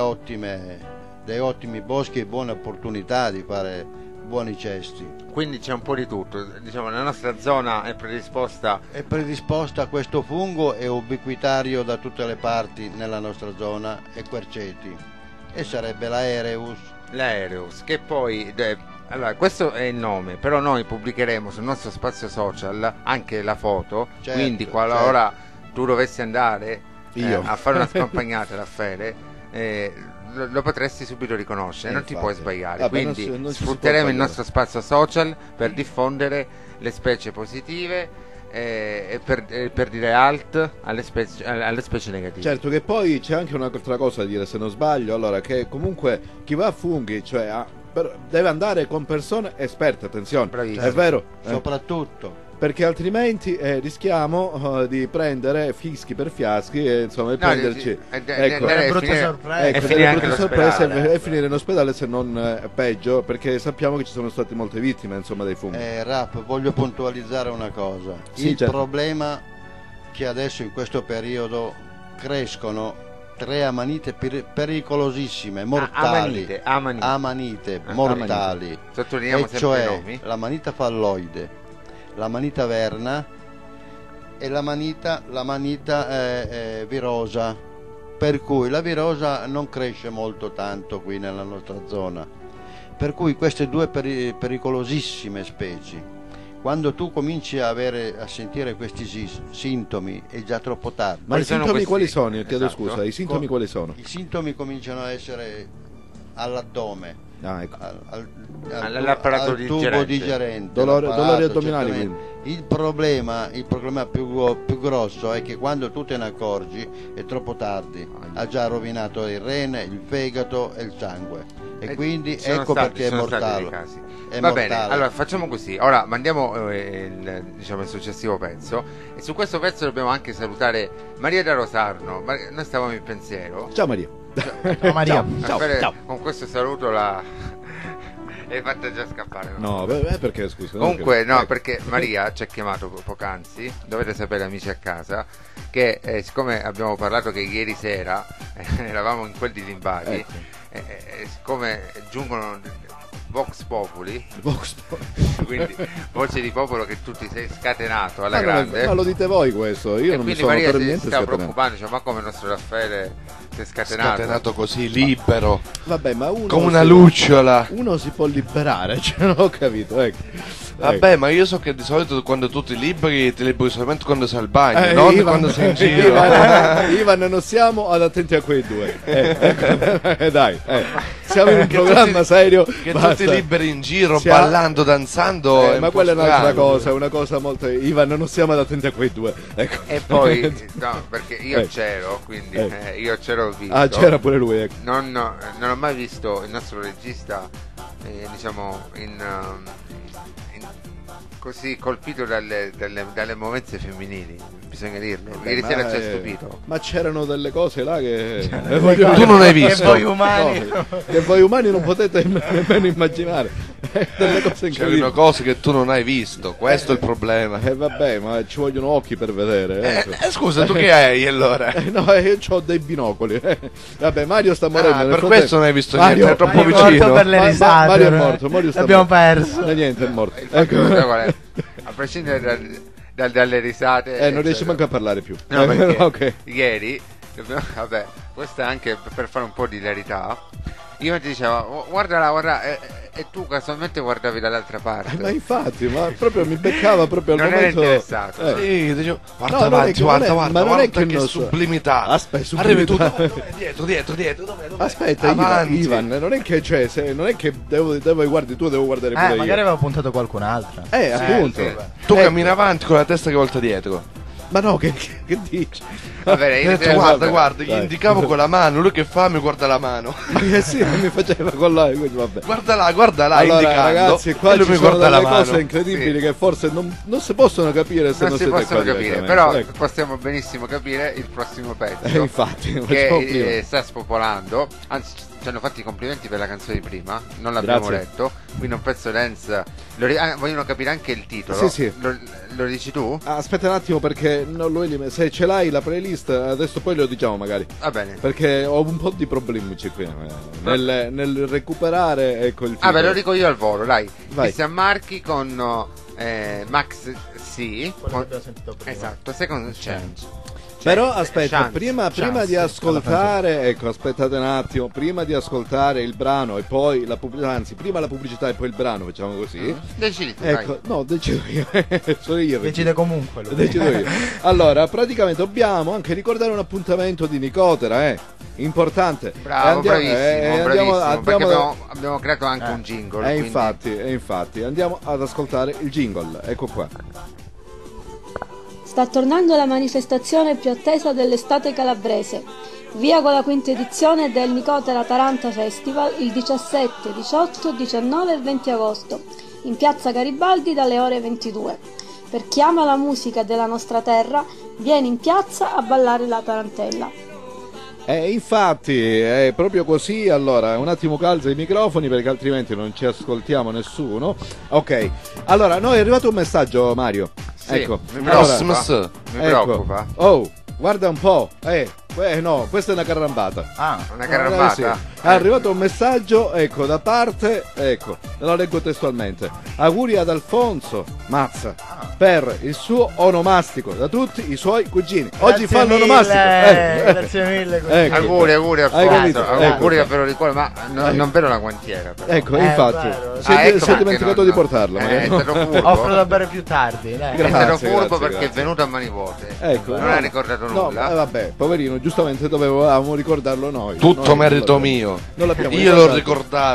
ottimi boschi e buone opportunità di fare buoni cesti. Quindi c'è un po' di tutto, diciamo la nostra zona è predisposta. È predisposta a questo fungo, è ubiquitario da tutte le parti nella nostra zona, e querceti, e sarebbe L'aereus, che poi allora, questo è il nome, però noi pubblicheremo sul nostro spazio social anche la foto, Certo, quindi qualora tu dovessi andare a fare una scampagnata Raffaele, lo potresti subito riconoscere, non ti puoi sbagliare. Vabbè, quindi non ci si sfrutteremo può il nostro spazio social per diffondere le specie positive e per dire alt alle specie negative. Certo, che poi c'è anche un'altra cosa da dire, se non sbaglio, allora, che comunque chi va a funghi, cioè deve andare con persone esperte, attenzione, Bravissimo. è vero? soprattutto. Perché altrimenti rischiamo di prendere fischi per fiaschi e insomma e prenderci delle brutte sorprese. e finire anche brutte sorprese all'ospedale. e finire in ospedale, se non peggio, perché sappiamo che ci sono state molte vittime, insomma, dei funghi. Rap, voglio puntualizzare una cosa. Sì, Il certo. problema che adesso in questo periodo crescono 3 amanite pericolosissime, mortali. Amanite. Mortali. Sottolineiamo e sempre cioè i nomi. l'amanita falloide, l'amanita verna e l'amanita virosa, per cui la virosa non cresce molto tanto qui nella nostra zona, per cui queste due pericolosissime specie, quando tu cominci a sentire questi sintomi è già troppo tardi. Ma i sintomi quali sono? Io chiedo Esatto. scusa, i sintomi quali sono? I sintomi cominciano a essere all'addome, all'apparato al tubo digerente. digerente, Dolori l'apparato, addominali, certamente. Il problema più grosso è che quando tu te ne accorgi è troppo tardi, ha già rovinato il rene, il fegato e il sangue, e quindi ecco perché è mortale. Va bene, allora facciamo così. Ora mandiamo il successivo pezzo, e su questo pezzo dobbiamo anche salutare Maria da Rosarno. Noi stavamo in pensiero. Ciao Maria. Ciao Maria. Ciao. Con questo saluto l'hai fatta già scappare. No, perché scusa? Comunque no, perché Maria ci ha chiamato poc'anzi. Dovete sapere, amici a casa, che siccome abbiamo parlato che ieri sera eravamo in quel di Limbari, siccome giungono Vox Populi, quindi voce di popolo, che tu ti sei scatenato alla grande. Ma lo dite voi questo, io non mi sono Maria per niente si stava scatenato. preoccupando, ma come il nostro Raffaele si è scatenato così libero, vabbè, ma uno come una lucciola. Uno si può liberare, non ho capito, ecco. Vabbè, ma io so che di solito quando tu ti liberi solamente quando sei al bagno, non Ivan, quando sei in giro. Ivan, non siamo ad attenti a quei due. Dai, siamo in un programma serio. Che tu ti liberi in giro, ballando, danzando. Ma quella è un'altra cosa, è una cosa molto. Ivan, non siamo ad attenti a quei due. Ecco. E poi, no, perché io c'ero, quindi io c'ero visto. Ah, c'era pure lui. Ecco. Non ho mai visto il nostro regista, così colpito dalle movenze femminili, bisogna dirlo. Ieri sera ci ha stupito. Ma c'erano delle cose là che tu non hai visto. Che voi umani non potete nemmeno immaginare. Delle cose incredibili. C'erano cose che tu non hai visto, questo è il problema. Vabbè, ma ci vogliono occhi per vedere. Scusa, tu che hai allora? No, io ho dei binocoli. Vabbè, Mario sta morendo. Per questo non hai visto Mario, niente, è troppo Mario vicino. Per le risate, Mario è morto, Mario sta l'abbiamo morto. perso. Niente, è morto. A prescindere dalle risate, non riesci manco a parlare più. No, perché Okay. ieri, vabbè, questa è anche per fare un po' di hilarità. Io ti dicevo, guarda, e tu casualmente guardavi dall'altra parte. Ma infatti, ma proprio mi beccava proprio al non momento. Non ero interessato. Sì, dicevo, guarda avanti, guarda che sublimità. Aspetta, arrivi tu, dietro, dove? Aspetta, Ivan, non è che c'è, non è che devo guardi tu, devo guardare pure io. Magari avevo puntato qualcun'altra. Appunto. Tu cammini avanti con la testa che volta dietro. Ma no, che dici? Guarda, gli indicavo con la mano, lui che fa mi guarda la mano. Sì, mi faceva con la, quindi vabbè. Guarda là, allora, indicando. Ragazzi, qua e lui ci mi sono guarda delle la mano. cose incredibili che forse non si possono capire se non si siete possono qua capire, però possiamo benissimo capire il prossimo pezzo. Infatti, che sta spopolando. Anzi, ci hanno fatto i complimenti per la canzone di prima, non l'abbiamo letto, quindi un pezzo dance. Vogliono capire anche il titolo. Sì. Lo dici tu? Aspetta un attimo, perché se ce l'hai la playlist adesso poi lo diciamo magari. Va bene. Perché ho un po' di problemi qui nel recuperare, ecco il titolo. Lo dico io al volo, dai. Vai. Cristian Marchi con Max C. Quello che abbiamo sentito prima. Esatto, Second Chance. Però aspetta, Chance. prima di ascoltare, ecco, aspettate un attimo, prima di ascoltare il brano e poi la pubblicità, anzi, prima la pubblicità e poi il brano, facciamo così. Decidi tu, ecco, no, decido io. Sono io. Decide comunque lui. Decido io. Allora, praticamente dobbiamo anche ricordare un appuntamento di Nicotera, importante. Bravo, bravissimo, perché abbiamo creato anche un jingle. Infatti, andiamo ad ascoltare il jingle, ecco qua. Sta tornando la manifestazione più attesa dell'estate calabrese. Via con la quinta edizione del Nicotera Taranta Festival il 17, 18, 19 e 20 agosto in piazza Garibaldi dalle ore 22. Per chi ama la musica della nostra terra, vieni in piazza a ballare la tarantella. Infatti è proprio così. Allora un attimo calza i microfoni perché altrimenti non ci ascoltiamo nessuno. Ok, allora noi è arrivato un messaggio, Mario. Sì, ecco, mi preoccupa. Oh, guarda un po', no, questa è una carambata. Una carambata. Sì. È arrivato un messaggio, ecco, da parte, ecco, lo leggo testualmente. Auguri ad Alfonso Mazza per il suo onomastico da tutti i suoi cugini. Oggi fa l'onomastico. Grazie mille. Ecco. Auguri Alfonso, auguri ecco. davvero di cuore, ma non vedo la guantiera. Però. Ecco, infatti, si è dimenticato di portarla. Offro da bere più tardi. È stato furbo perché è venuto a mani vuote. Ecco, non ha ricordato nulla. Vabbè, poverino, giustamente dovevamo ricordarlo noi. Tutto merito mio. Non l'abbiamo Io l'ho ricordato.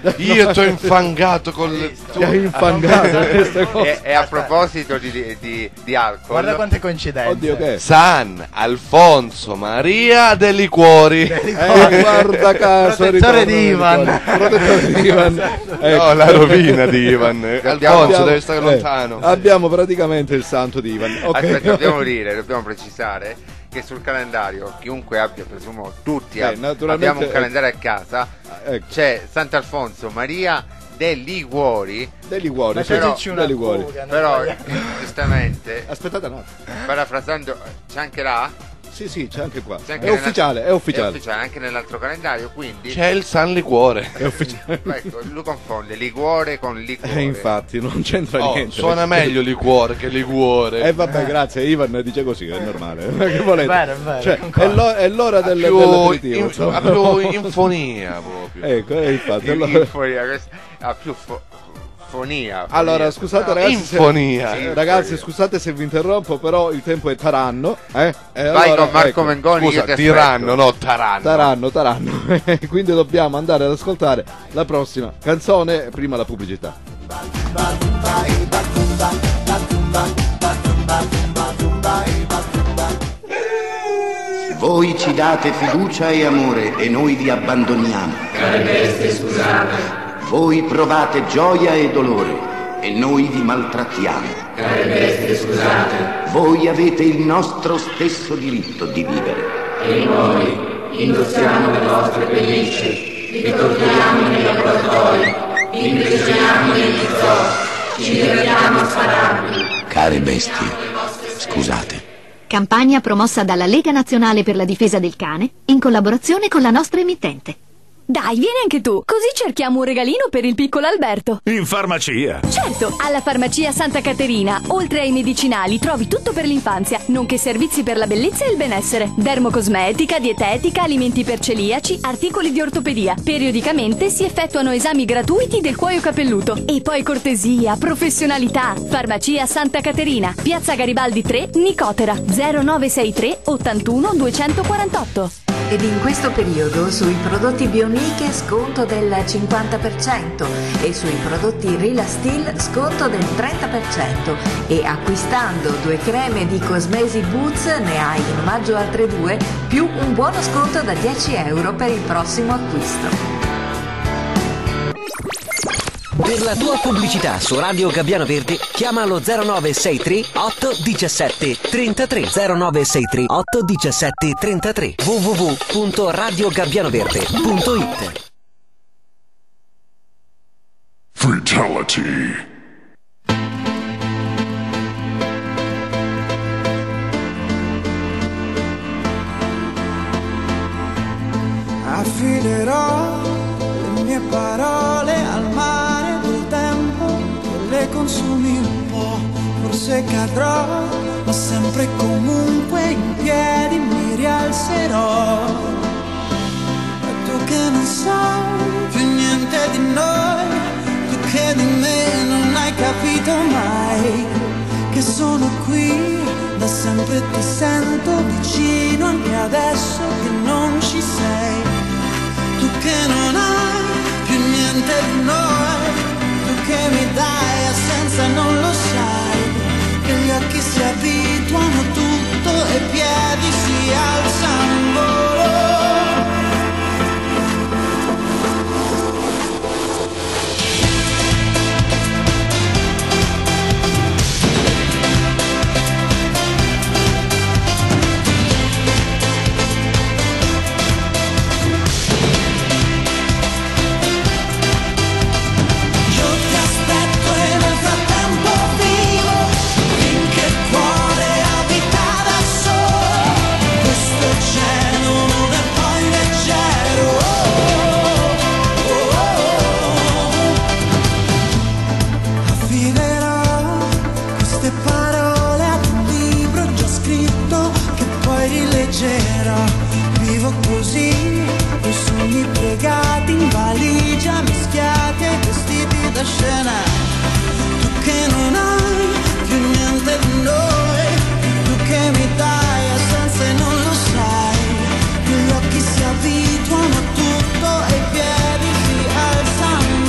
Io ti ho infangato con le Ti hai infangato queste cose. E a proposito di alcol, Guarda quante coincidenze. Oddio, che è? San Alfonso Maria dei Liquori. Guarda caso, Protettore di Ivan. Protettore di Ivan. No, la rovina di Ivan. Alfonso deve stare lontano. Abbiamo praticamente il santo di Ivan. Okay. Aspetta, dobbiamo precisare che sul calendario, chiunque abbia, presumo tutti abbiamo un calendario a casa, ecco. C'è Sant'Alfonso Maria dei Liguori. Dei Liguori, però, dei Liguori. Però giustamente, aspettate un attimo, parafrasando, c'è anche là? Sì, c'è anche qua. C'è anche è ufficiale. È ufficiale anche nell'altro calendario, quindi c'è il San Liquore. È ufficiale. Ecco, lui confonde Liguore con Liquore. Infatti, non c'entra niente. Suona meglio Liquore che Liguore. Vabbè, grazie, Ivan dice così, è normale. Che volete? Bene, cioè, è l'ora dell'aperitivo. Ha più infonia proprio. Ecco, infatti. Ha più fonia. Allora, scusate ragazzi, Infonia. Ragazzi, scusate se vi interrompo, però il tempo è taranno. Vai allora, con Marco ecco. Mengoni. Scusa, tiranno, no, taranno. Taranno. Quindi dobbiamo andare ad ascoltare la prossima canzone, prima la pubblicità. Voi ci date fiducia e amore e noi vi abbandoniamo. Care bestie, scusate. Voi provate gioia e dolore e noi vi maltrattiamo. Care bestie, scusate. Voi avete il nostro stesso diritto di vivere. E noi indossiamo le vostre pellicce, vi torturiamo nei laboratori, vi imprigioniamo negli zoo, ci divertiamo a spararvi. Care bestie, scusate. Campagna promossa dalla Lega Nazionale per la Difesa del Cane in collaborazione con la nostra emittente. Dai, vieni anche tu, così cerchiamo un regalino per il piccolo Alberto. In farmacia. Certo, alla farmacia Santa Caterina, oltre ai medicinali, trovi tutto per l'infanzia, nonché servizi per la bellezza e il benessere. Dermocosmetica, dietetica, alimenti per celiaci, articoli di ortopedia. Periodicamente si effettuano esami gratuiti del cuoio capelluto. E poi cortesia, professionalità. Farmacia Santa Caterina, Piazza Garibaldi 3, Nicotera, 0963 81 248. Ed in questo periodo sui prodotti Bioniche sconto del 50% e sui prodotti Rilastil sconto del 30% e acquistando 2 creme di Cosmesi Boots ne hai in omaggio altre 2 più un buono sconto da 10 euro per il prossimo acquisto. Per la tua pubblicità su Radio Gabbiano Verde chiama lo 0963 817 33 0963 817 33 www.radiogabbianoverde.it. Fatality. Affiderò le mie parole al mare del tempo che le consumi un po', forse cadrò, ma sempre e comunque in piedi mi rialzerò. E tu che non sai più niente di noi, tu che di me non hai capito mai, che sono qui da sempre, ti sento vicino anche adesso che non ci sei. Tu che non hai più niente di noi, tu che mi dai assenza non lo sai, che gli occhi si abituano a tutto e i piedi si alzano. Vivo così, coi sogni piegati in valigia, mischiati ai vestiti da scena. Tu che non hai più niente di noi, tu che mi dai assenza e non lo sai, che gli occhi si abituano a tutto e i piedi si alzano.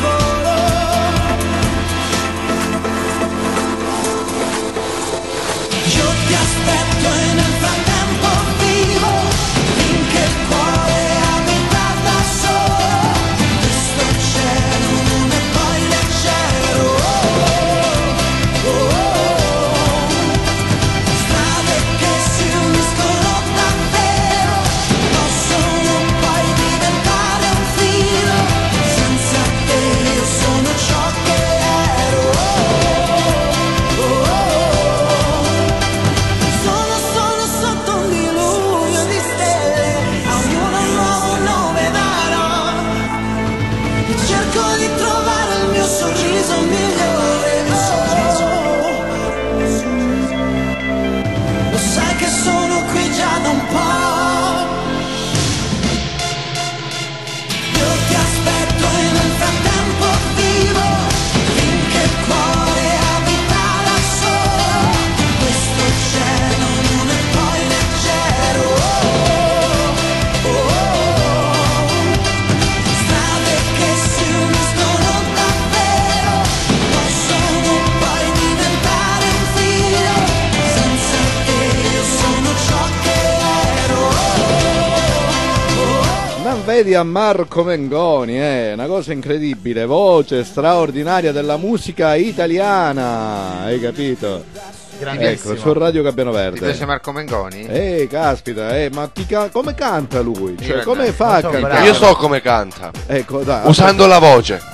vedi a Marco Mengoni, una cosa incredibile, voce straordinaria della musica italiana, hai capito? Ecco, su Radio Gabbiano Verde. Ti piace Marco Mengoni? Caspita, ma come canta lui? Cioè, come fa a cantare? Io so come canta. Ecco, dai, usando la voce.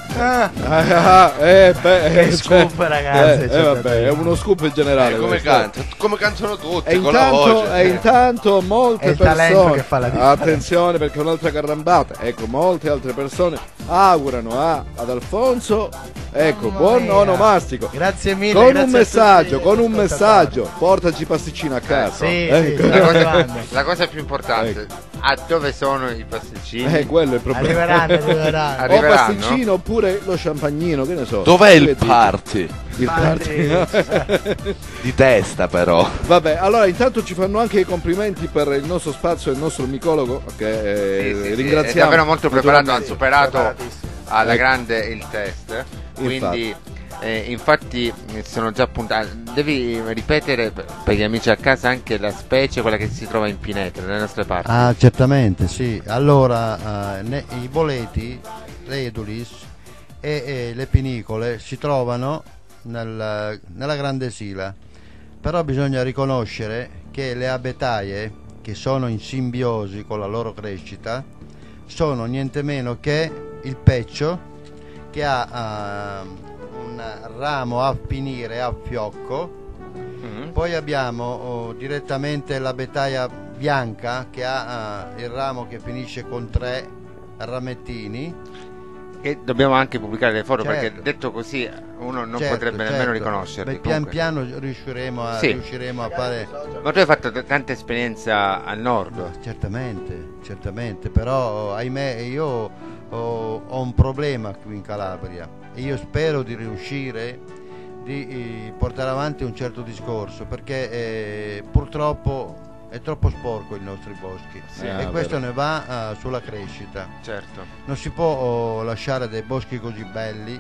Che scoop, ragazzi. Vabbè, è uno scoop in generale. Come questo. canta? Come cantano tutti, E con la voce. intanto molte È il talento persone, che fa la differenza. attenzione perché è un'altra carambata, ecco, molte altre persone augurano ad Alfonso, ecco, buon onomastico. Grazie mille. Con grazie un messaggio, portaci pasticcino a casa. Sì, ecco. La cosa più importante, a dove sono i pasticcini? Quello è il problema. Arriveranno. O pasticcino oppure lo champagnino, che ne so. Dov'è il party? Il party. Di testa però. Vabbè, allora intanto ci fanno anche i complimenti per il nostro spazio e il nostro micologo che ringraziamo. È davvero molto preparato, ha superato alla grande il test. Quindi infatti sono già appuntato. Devi ripetere per gli amici a casa anche la specie, quella che si trova in Pineta, nelle nostre parti. Ah, certamente, sì. Allora, i boleti, le edulis e le pinicole si trovano nella Grande Sila, però bisogna riconoscere che le abetaie, che sono in simbiosi con la loro crescita, sono niente meno che il peccio, che ha un ramo a finire a fiocco. Poi abbiamo direttamente l'abetaia bianca, che ha il ramo che finisce con 3 ramettini. E dobbiamo anche pubblicare le foto, Certo. perché detto così uno non potrebbe nemmeno riconoscerli. Pian piano riusciremo a fare. Ma tu hai fatto tanta esperienza al nord. Certamente, però ahimè io ho un problema qui in Calabria e io spero di riuscire di portare avanti un certo discorso, perché purtroppo è troppo sporco i nostri boschi, e questo ne va sulla crescita. Certo. Non si può lasciare dei boschi così belli,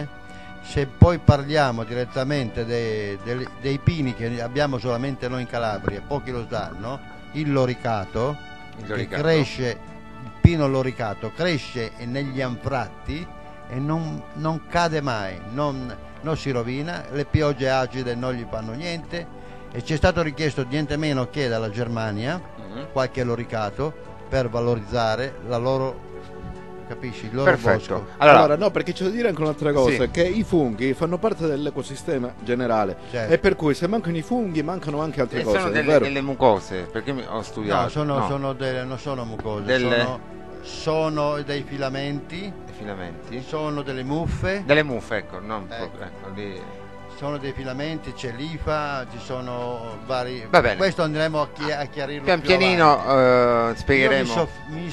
Se poi parliamo direttamente dei pini che abbiamo solamente noi in Calabria, pochi lo sanno, il loricato. Che cresce, il pino loricato cresce negli anfratti e non cade mai, non si rovina, le piogge acide non gli fanno niente, e ci è stato richiesto niente meno che dalla Germania qualche loricato per valorizzare la loro, capisci, il loro bosco. Allora no, perché c'è da dire anche un'altra cosa, Sì. che i funghi fanno parte dell'ecosistema generale, Certo. e per cui se mancano i funghi mancano anche altre cose. Sono è vero? delle mucose, perché ho studiato. No, non sono mucose, sono dei filamenti. Sono delle muffe. Delle muffe, ecco, non lì. Sono dei filamenti, c'è l'IFA, ci sono vari. Va bene. Questo andremo a chiarirlo Pian più avanti. pianino spiegheremo. Io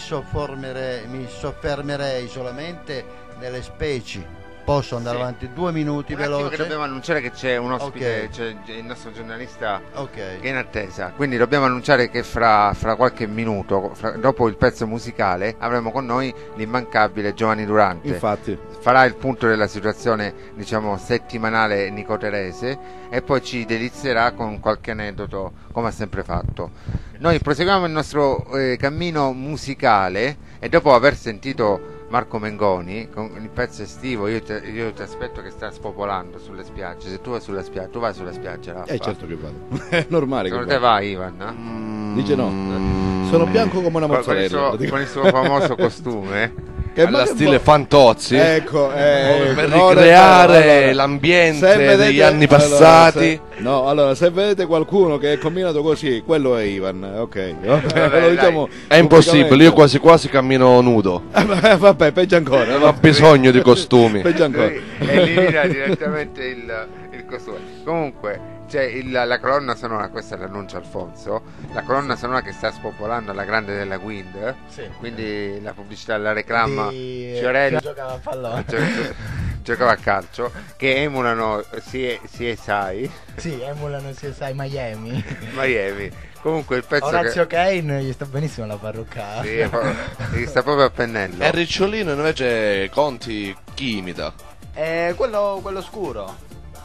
mi soffermerei solamente nelle specie. Posso andare avanti 2 minuti Un attimo veloce? che dobbiamo annunciare che c'è un ospite, Ok. c'è il nostro giornalista Ok. che è in attesa, quindi dobbiamo annunciare che fra qualche minuto, dopo il pezzo musicale, avremo con noi l'immancabile Giovanni Durante. Infatti. Farà il punto della situazione, diciamo, settimanale nicoterese, e poi ci delizierà con qualche aneddoto, come ha sempre fatto. Noi proseguiamo il nostro cammino musicale, e dopo aver sentito Marco Mengoni con il pezzo estivo, io ti aspetto, che sta spopolando sulle spiagge. Se tu vai sulla spiaggia, Raffa? Certo che vado. È normale. Secondo che te vai, Ivan? Dice no. Sono bianco come una mozzarella. Con il suo famoso costume. Alla stile Fantozzi, ecco, per no, ricreare allora, l'ambiente se vedete- degli anni passati. Allora, se vedete qualcuno che è combinato così, quello è Ivan, ok. Vabbè, Lo diciamo È impossibile, io quasi quasi cammino nudo. Vabbè, peggio ancora. Non ho bisogno di costumi. Peggio ancora. Elimina direttamente il costume. Comunque c'è la colonna sonora, questa l'annuncia Alfonso, la colonna sonora che sta spopolando alla grande della Wind, quindi la pubblicità, la reclama Fiorello giocava a pallone. giocava a calcio, che emulano CSI. Sì, emulano CSI Miami. Comunque il pezzo Orazio Kane gli sta benissimo la parrucca. Sì, gli sta proprio a pennello. E Ricciolino invece Conti chi imita? Quello scuro.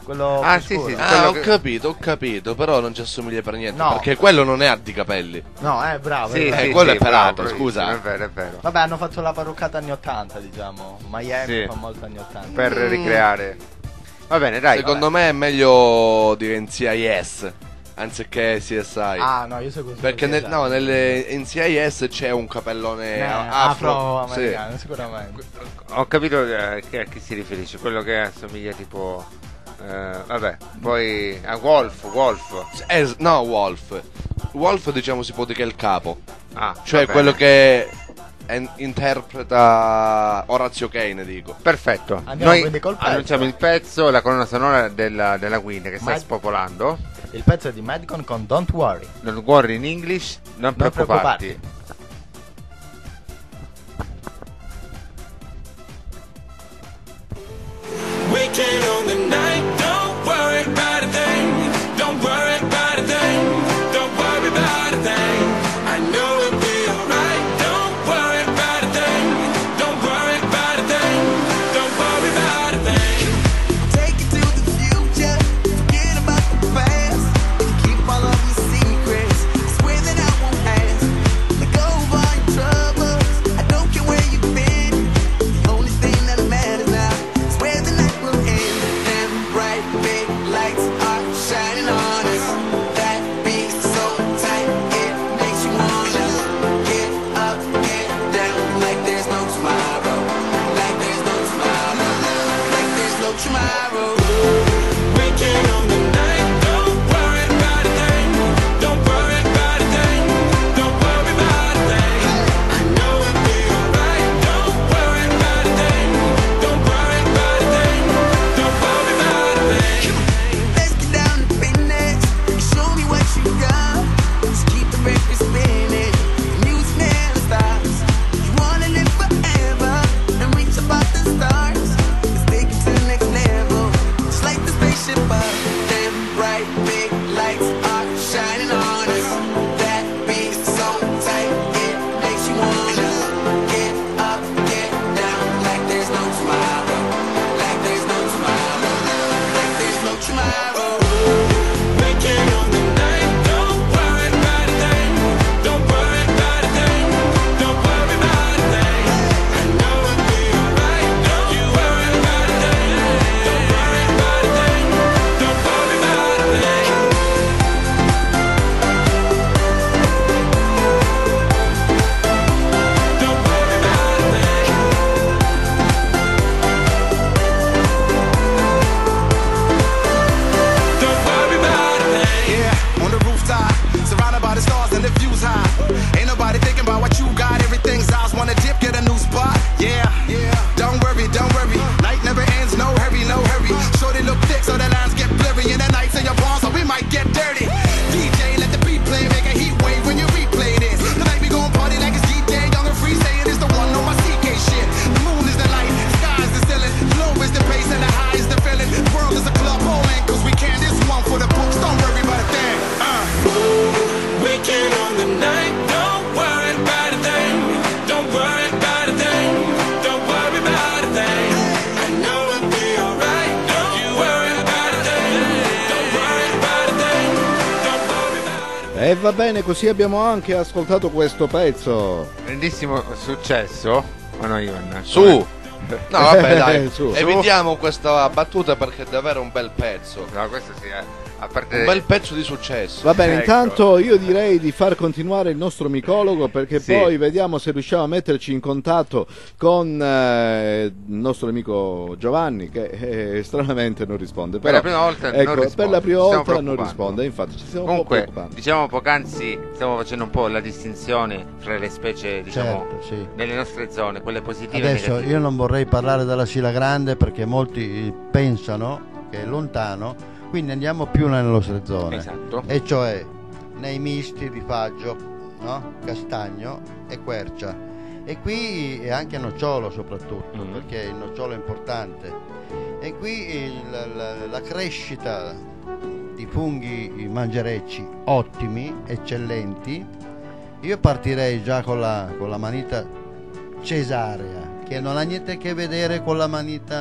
quello sì, scuro. Ho capito, però non ci assomiglia per niente, No. perché quello non è Ardi Capelli. No, bravo. Sì, è quello è bravo, pelato, scusa. È vero. Vabbè, hanno fatto la parruccata anni 80, diciamo. Miami Sì. fa molto anni 80. Per ricreare. Va bene, dai. Secondo me è meglio dire NCIS anziché CSI. No, io seguo Perché nelle NCIS c'è un capellone afro-americano, sì. sicuramente. Ho capito a chi si riferisce, quello che assomiglia tipo poi a Wolf. No, Wolf diciamo si può dire che è il capo. Cioè quello che interpreta Orazio Kane, dico. Perfetto. Andiamo Noi quindi col pezzo. annunciamo il pezzo, la colonna sonora della Queen che sta spopolando. Il pezzo è di Madcon con Don't Worry. Don't worry in English, non preoccuparti. Waking on the night, don't worry about a thing. Don't worry about a thing. Don't worry about a thing. I know it'll be alright. Don't worry about a thing. Don't worry about a thing. Don't worry about a thing. Take you to the future, forget about the past. Keep all of your secrets, swear that I won't ask. Let go of all your troubles, I don't care where you've been. The only thing that matters now is where the night will end. Them bright big lights are shining on us. That beat so tight, it makes you wanna get up, get down, like there's no tomorrow. Like there's no tomorrow. Like there's no tomorrow. Waking on the night, don't worry about a thing. Don't worry about a thing. Don't worry about a thing. I know it'll be alright. Don't worry about a thing. Don't worry about a thing. Don't worry about a thing. Let's get down to business. Show me what you got. Just keep the record spinning. The music never stops. You wanna live forever and reach above the stars. Let's take it to the next level. Just like the spaceship up. Them bright big lights are shining on us. That beat so tight, it makes you wanna get up, get down, like there's no tomorrow. Like there's no tomorrow. Like there's no tomorrow. Waking on the night, don't worry about a thing. Don't worry about a thing. Don't worry about a thing. I know it'll be alright. Don't you worry about a thing. Don't worry about a thing. Don't worry about a thing. Don't worry about a thing. Don't worry about a thing. Yeah, on the rooftop, surrounded by the stars and the views high. Ain't nobody thinking about what you got. Everything's ours. Wanna dip, get a new spot. Yeah. Don't worry, don't worry. Night never ends. No hurry, no hurry. Shorty look thick, so the lines get blurry. And the nights in your palms, so we might get dirty. DJ, let the beat play, make a heat wave when you replay this. Tonight we gon' party like it's DJ, young and free, saying it's the one on my CK shit. The moon is the light, the sky is the ceiling, low is the bass and the high is the feeling. The world is a club bowling, cause we can. This one for the books, don't worry about a thing. Waking on the night, don't worry about a thing. Don't worry about a thing. Don't worry about a thing. I know it'll be alright. Don't you worry about a thing. Don't worry about a thing. Don't worry about a thing. E va bene, così abbiamo anche ascoltato questo pezzo. Grandissimo successo. Ma no, Ivan. Su! No, vabbè, dai, Su. evitiamo questa battuta perché è davvero un bel pezzo. No, questo sì, a parte Un bel pezzo di successo. Va bene, Ecco. intanto io direi di far continuare il nostro micologo, perché Sì. poi vediamo se riusciamo a metterci in contatto con il nostro amico Giovanni, che stranamente non risponde. Per Però, la prima volta ecco, non risponde. per la prima Ci stiamo volta non preoccupando. risponde, infatti ci stiamo un po' Comunque, preoccupando. diciamo poc'anzi stiamo facendo un po' la distinzione fra le specie, diciamo, Certo, sì. nelle nostre zone, quelle positive e Adesso negative. io non vorrei parlare della Sila Grande perché molti pensano che è lontano, quindi andiamo più nelle nostre zone. Esatto. E cioè nei misti di Faggio, no? Castagno e Quercia. E qui è anche Nocciolo soprattutto, perché il nocciolo è importante. E qui la crescita di funghi mangerecci ottimi, eccellenti. Io partirei già con la manita cesarea, che non ha niente a che vedere con la manita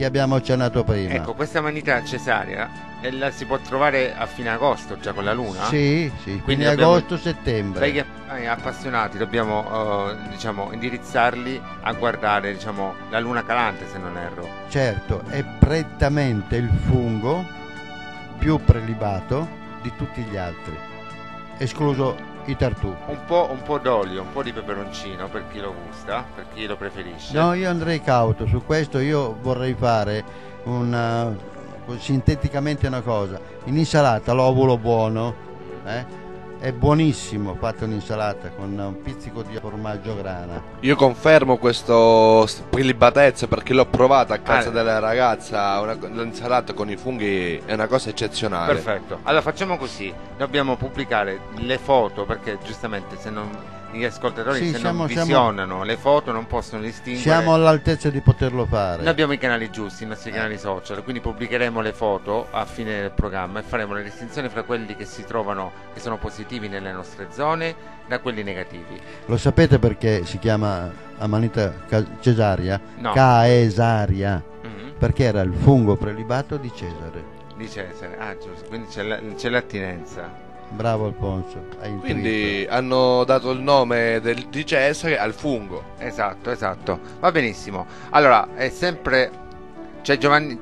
che abbiamo accennato prima. Ecco, questa manita cesarea la si può trovare a fine agosto già con la luna? Sì, quindi agosto-settembre. Per gli appassionati dobbiamo diciamo indirizzarli a guardare diciamo la luna calante, se non erro. Certo, è prettamente il fungo più prelibato di tutti gli altri, escluso i tartuffi. Un po' d'olio, un po' di peperoncino per chi lo gusta, per chi lo preferisce. No, io andrei cauto su questo. Io vorrei fare sinteticamente una cosa: in insalata l'ovulo buono, è buonissimo, fate un'insalata con un pizzico di formaggio grana. Io confermo questo prelibatezza perché l'ho provata a casa della ragazza, l'insalata con i funghi è una cosa eccezionale. Perfetto, allora facciamo così, dobbiamo pubblicare le foto perché giustamente se non gli ascoltatori non visionano le foto non possono distinguere. Siamo all'altezza di poterlo fare. Noi abbiamo i canali giusti, i nostri canali social, quindi pubblicheremo le foto a fine del programma e faremo la distinzione fra quelli che si trovano, che sono positivi nelle nostre zone, da quelli negativi. Lo sapete perché si chiama amanita cesaria? No. Caesaria, perché era il fungo prelibato di Cesare. Di Cesare, giusto, quindi c'è l'attinenza. Bravo Alfonso. Quindi hanno dato il nome di Cesare al fungo. Esatto, va benissimo. Allora, è sempre... C'è Giovanni?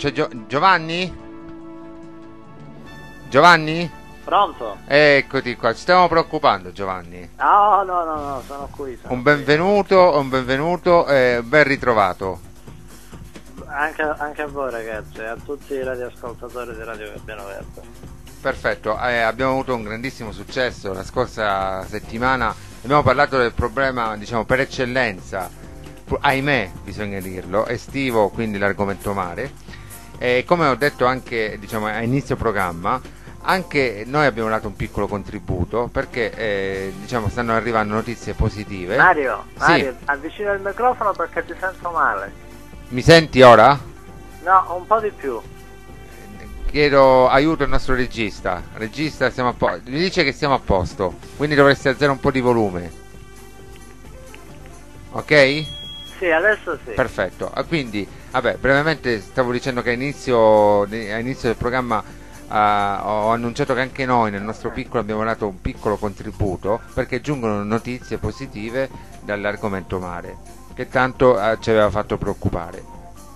Giovanni? Pronto? Eccoti qua, ci stiamo preoccupando Giovanni. No, sono qui. Un benvenuto, ben ritrovato. Anche a voi ragazzi, a tutti i radioascoltatori di Radio Gabbiano Verde. Perfetto, abbiamo avuto un grandissimo successo la scorsa settimana, abbiamo parlato del problema diciamo per eccellenza, ahimè bisogna dirlo, estivo, quindi l'argomento mare, e come ho detto anche diciamo a inizio programma, anche noi abbiamo dato un piccolo contributo perché diciamo stanno arrivando notizie positive. Mario, sì. Avvicina il microfono perché ti sento male. Mi senti ora? No, un po' di più. Chiedo aiuto al nostro regista. Regista, siamo a posto. Mi dice che siamo a posto, quindi dovresti alzare un po' di volume. Ok? Sì, adesso sì. Perfetto. Quindi, vabbè, brevemente stavo dicendo che all'inizio del programma ho annunciato che anche noi nel nostro piccolo abbiamo dato un piccolo contributo perché giungono notizie positive dall'argomento mare, che tanto ci aveva fatto preoccupare.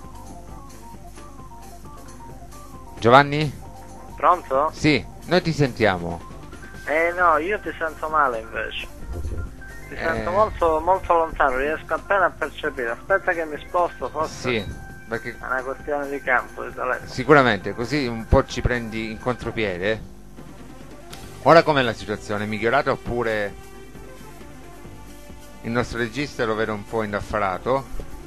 Giovanni? Pronto? Sì, noi ti sentiamo. No, io ti sento male invece. Ti sento molto, molto lontano, riesco appena a percepire. Aspetta che mi sposto, forse. Sì, perché è una questione di campo, di telefono. Sicuramente, così un po' ci prendi in contropiede. Ora com'è la situazione? È migliorata oppure il nostro regista lo vedo un po' indaffarato?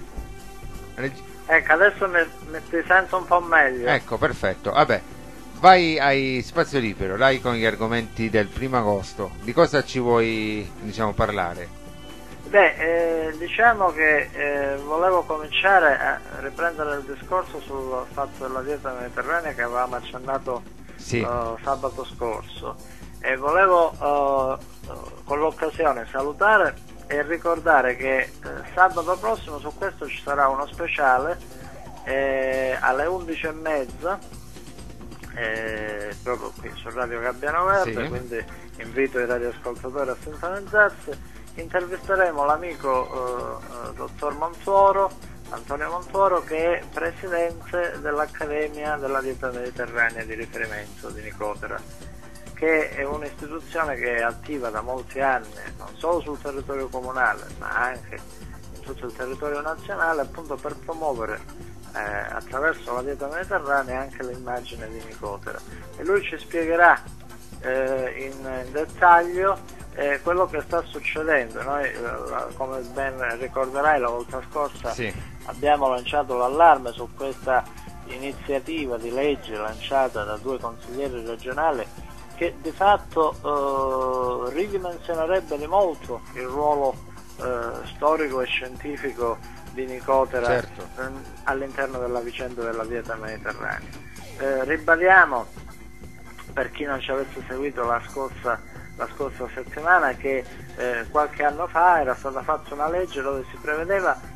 Ecco, adesso ti sento un po' meglio. Ecco, perfetto. Vabbè, vai ai spazio libero, dai con gli argomenti del 1 agosto. Di cosa ci vuoi, diciamo, parlare? Diciamo che volevo cominciare a riprendere il discorso sul fatto della dieta mediterranea che avevamo accennato sabato scorso. E volevo con l'occasione salutare e ricordare che sabato prossimo su questo ci sarà uno speciale alle 11:30 proprio qui su Radio Gabbiano Verde, quindi invito i radioascoltatori a sintonizzarsi. Intervisteremo l'amico dottor Montuoro, Antonio Montuoro, che è presidente dell'Accademia della Dieta Mediterranea di riferimento di Nicotera, che è un'istituzione che è attiva da molti anni, non solo sul territorio comunale, ma anche in tutto il territorio nazionale, appunto per promuovere attraverso la dieta mediterranea anche l'immagine di Nicotera. E lui ci spiegherà in dettaglio quello che sta succedendo. Noi, come ben ricorderai, la volta scorsa abbiamo lanciato l'allarme su questa iniziativa di legge lanciata da 2 consiglieri regionali che di fatto ridimensionerebbe di molto il ruolo storico e scientifico di Nicotera all'interno della vicenda della dieta mediterranea. Ribadiamo, per chi non ci avesse seguito la scorsa settimana, che qualche anno fa era stata fatta una legge dove si prevedeva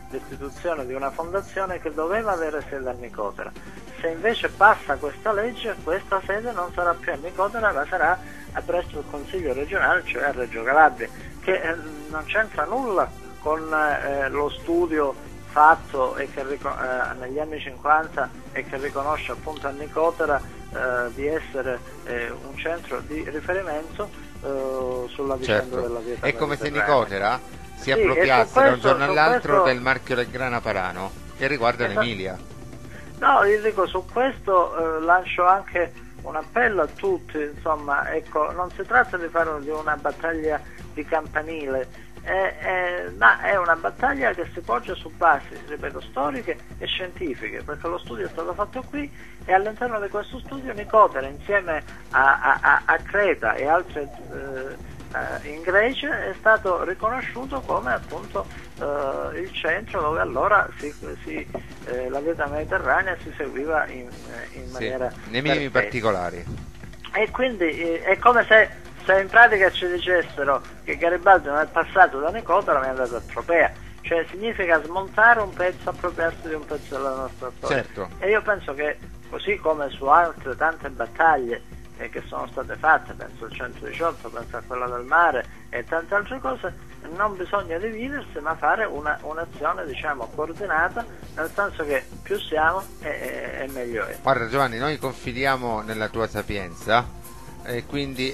l'istituzione di una fondazione che doveva avere sede a Nicotera. Se invece passa questa legge, questa sede non sarà più a Nicotera, ma sarà presso il Consiglio regionale, cioè a Reggio Calabria, che non c'entra nulla con lo studio fatto e che negli anni 50 e che riconosce appunto a Nicotera di essere un centro di riferimento sulla vicenda della dieta. È come se mediterranea. Nicotera si appropriasse da un giorno all'altro del marchio del grana padano che riguarda l'Emilia. No, io dico, su questo lancio anche un appello a tutti, insomma, ecco, non si tratta di fare di una battaglia di campanile, ma è una battaglia che si poggia su basi, ripeto, storiche e scientifiche, perché lo studio è stato fatto qui e all'interno di questo studio Nicotera, insieme a Creta e altre in Grecia, è stato riconosciuto come appunto il centro dove allora la dieta mediterranea si seguiva in maniera nei minimi particolari. E quindi è come se in pratica ci dicessero che Garibaldi non è passato da Nicotera ma è andato a Tropea, cioè significa smontare un pezzo, appropriarsi di un pezzo della nostra storia. Certo. E io penso che così come su altre tante battaglie che sono state fatte, penso al 118, penso a quella del mare e tante altre cose, non bisogna dividersi ma fare un'azione diciamo coordinata, nel senso che più siamo e meglio è. Guarda Giovanni, noi confidiamo nella tua sapienza e quindi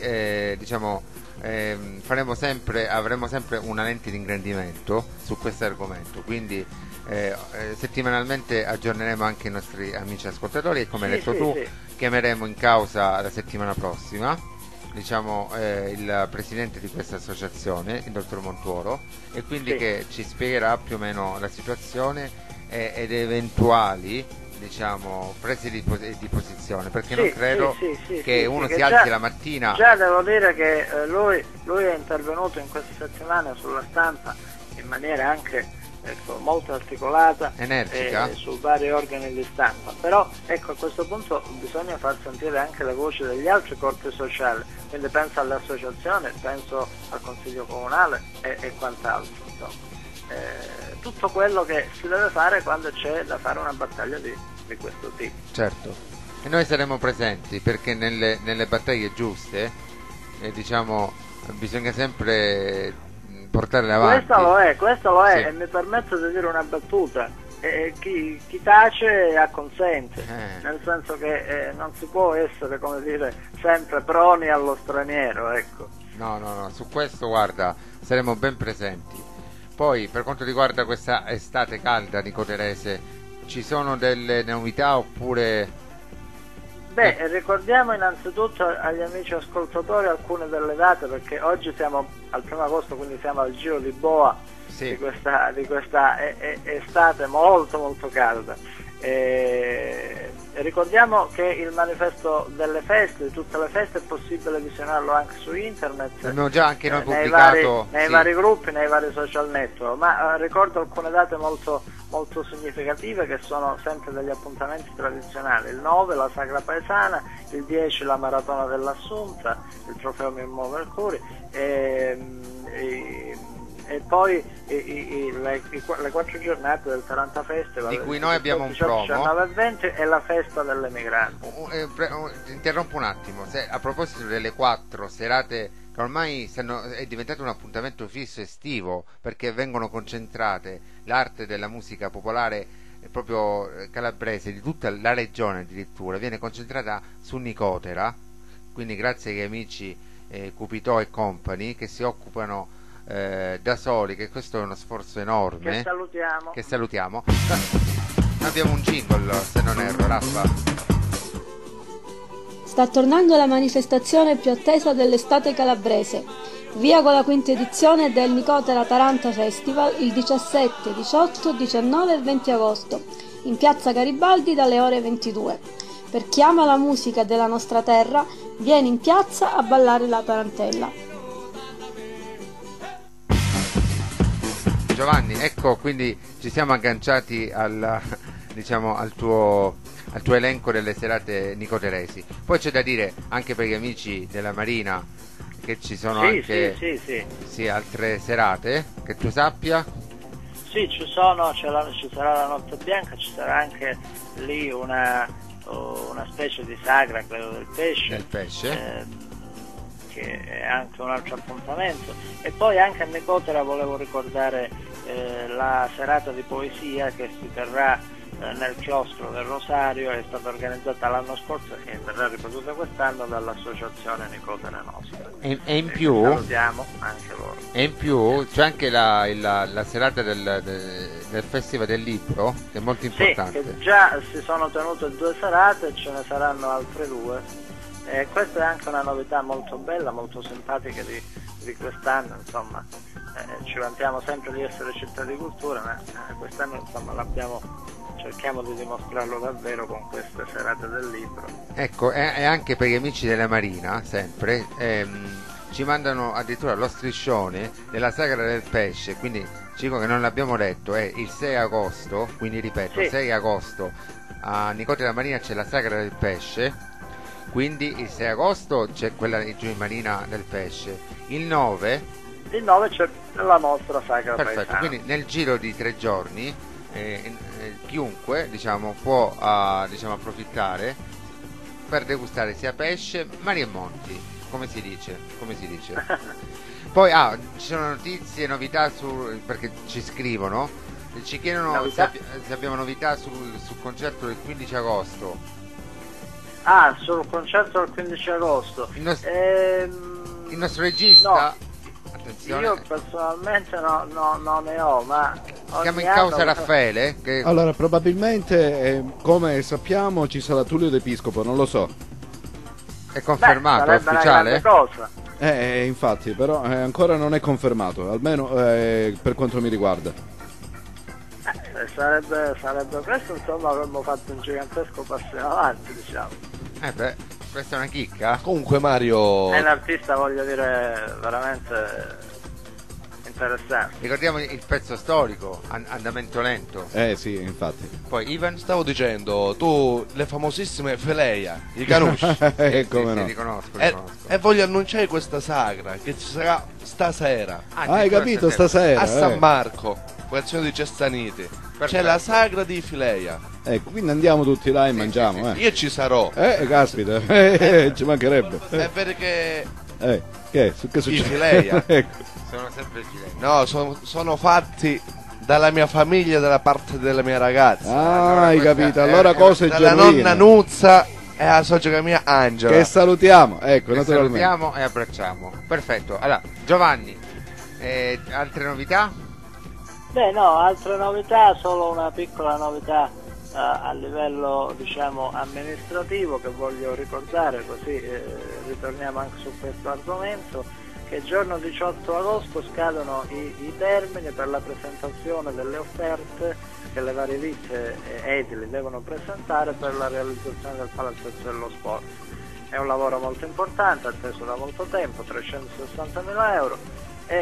avremo sempre una lente di ingrandimento su questo argomento, quindi settimanalmente aggiorneremo anche i nostri amici ascoltatori e come hai detto tu chiameremo in causa la settimana prossima il presidente di questa associazione, il dottor Montuoro, e quindi che ci spiegherà più o meno la situazione ed eventuali prese di posizione, perché non credo che uno si alzi la mattina. Già devo dire che lui è intervenuto in queste settimane sulla stampa in maniera anche molto articolata, energica, su vari organi di stampa, però ecco, a questo punto bisogna far sentire anche la voce degli altri corpi sociali, quindi penso alle associazioni, penso al Consiglio Comunale e quant'altro, insomma. Tutto quello che si deve fare quando c'è da fare una battaglia di questo tipo. Certo, e noi saremo presenti perché nelle battaglie giuste bisogna sempre portarle avanti. Questo lo è, sì. E mi permetto di dire una battuta, chi tace acconsente, nel senso che non si può essere, come dire, sempre proni allo straniero, ecco. No, su questo guarda, saremo ben presenti. Poi per quanto riguarda questa estate calda nicoterese, ci sono delle novità oppure... Beh, ricordiamo innanzitutto agli amici ascoltatori alcune delle date, perché oggi siamo al 1 agosto, quindi siamo al giro di boa di questa estate molto molto calda. Ricordiamo che il manifesto delle feste, di tutte le feste, è possibile visionarlo anche su internet. Abbiamo già anche noi pubblicato nei vari gruppi, nei vari social network, ma ricordo alcune date molto significative che sono sempre degli appuntamenti tradizionali: il 9 la Sagra Paesana, il 10 la Maratona dell'Assunta, il Trofeo Mimmo Mercuri e poi le 4 giornate del Taranta Festival, di cui noi abbiamo un promo 19 e 20, e la festa dell'emigrante. Interrompo un attimo, a proposito delle 4 serate che ormai è diventato un appuntamento fisso estivo, perché vengono concentrate l'arte della musica popolare proprio calabrese, di tutta la regione addirittura, viene concentrata su Nicotera, quindi grazie agli amici Cupitò e Company che si occupano da soli, che questo è uno sforzo enorme, che salutiamo. Abbiamo un jingle, se non erro, Raffa. Sta tornando la manifestazione più attesa dell'estate calabrese. Via con la quinta edizione del Nicotera Taranta Festival il 17, 18, 19 e 20 agosto in piazza Garibaldi dalle ore 22. Per chi ama la musica della nostra terra, vieni in piazza a ballare la tarantella. Giovanni, ecco, quindi ci siamo agganciati al tuo elenco delle serate nicoteresi. Poi c'è da dire anche per gli amici della Marina che ci sono altre serate, che tu sappia. Sì, ci sarà la notte bianca, ci sarà anche lì una specie di sagra, credo, del pesce. Che è anche un altro appuntamento. E poi anche a Nicotera volevo ricordare la serata di poesia che si terrà nel chiostro del Rosario, è stata organizzata l'anno scorso e verrà ripetuta quest'anno dall'associazione Nicotera Nostra. E in più salutiamo anche loro. E in più c'è anche la serata del Festival del Libro, che è molto importante. Sì, che già si sono tenute 2 serate e ce ne saranno altre 2. Questa è anche una novità molto bella, molto simpatica di quest'anno, insomma. Ci vantiamo sempre di essere città di cultura, ma quest'anno insomma cerchiamo di dimostrarlo davvero con queste serate del libro. Ecco, e anche per gli amici della Marina, sempre, ci mandano addirittura lo striscione della Sagra del Pesce, quindi dico che non l'abbiamo letto, è il 6 agosto, quindi ripeto, sì. 6 agosto a Nicotera Marina c'è la Sagra del Pesce, quindi il 6 agosto c'è quella giù in Marina del Pesce, il 9 c'è la nostra Sagra perfetto, paesana. quindi nel giro di 3 giorni chiunque può approfittare per degustare sia pesce, mari e monti, come si dice. Poi ci sono notizie, novità perché ci scrivono, ci chiedono se abbiamo novità sul concerto del 15 agosto. Sul concerto del 15 agosto il nostro regista no. Attenzione. Io personalmente non ne ho, ma chiama in causa Raffaele che... Allora probabilmente come sappiamo ci sarà Tullio D'Episcopo, non lo so. È confermato, è ufficiale? Cosa. Infatti, però ancora non è confermato, almeno per quanto mi riguarda. Sarebbe presto, insomma, avremmo fatto un gigantesco passo in avanti, diciamo. Questa è una chicca. Comunque Mario è un artista, voglio dire, veramente interessante. Ricordiamo il pezzo storico, Andamento lento. Sì, infatti. Poi Ivan, stavo dicendo, tu le famosissime Feleia, li conosci? Come no? Li conosco. E voglio annunciare questa sagra che ci sarà stasera. Hai capito, stasera? A San Marco, frazione di Cestaniti. C'è la sagra di Fileia. Ecco, quindi andiamo tutti là e mangiamo. Io ci sarò. Caspita, ci mancherebbe. È perché che succede? I Fileia ecco. Sono sempre Fileia. No, sono fatti dalla mia famiglia, dalla parte della mia ragazza. Hai capito, allora cose dalla genuine. Nonna Nuzza e la socia mia Angela. Che salutiamo, ecco, naturalmente. Salutiamo e abbracciamo. Perfetto. Allora, Giovanni, altre novità? Altre novità, solo una piccola novità a livello, diciamo, amministrativo che voglio ricordare, così ritorniamo anche su questo argomento, che il giorno 18 agosto scadono i termini per la presentazione delle offerte che le varie ditte edili devono presentare per la realizzazione del palazzetto dello sport. È un lavoro molto importante, atteso da molto tempo, 360.000 euro.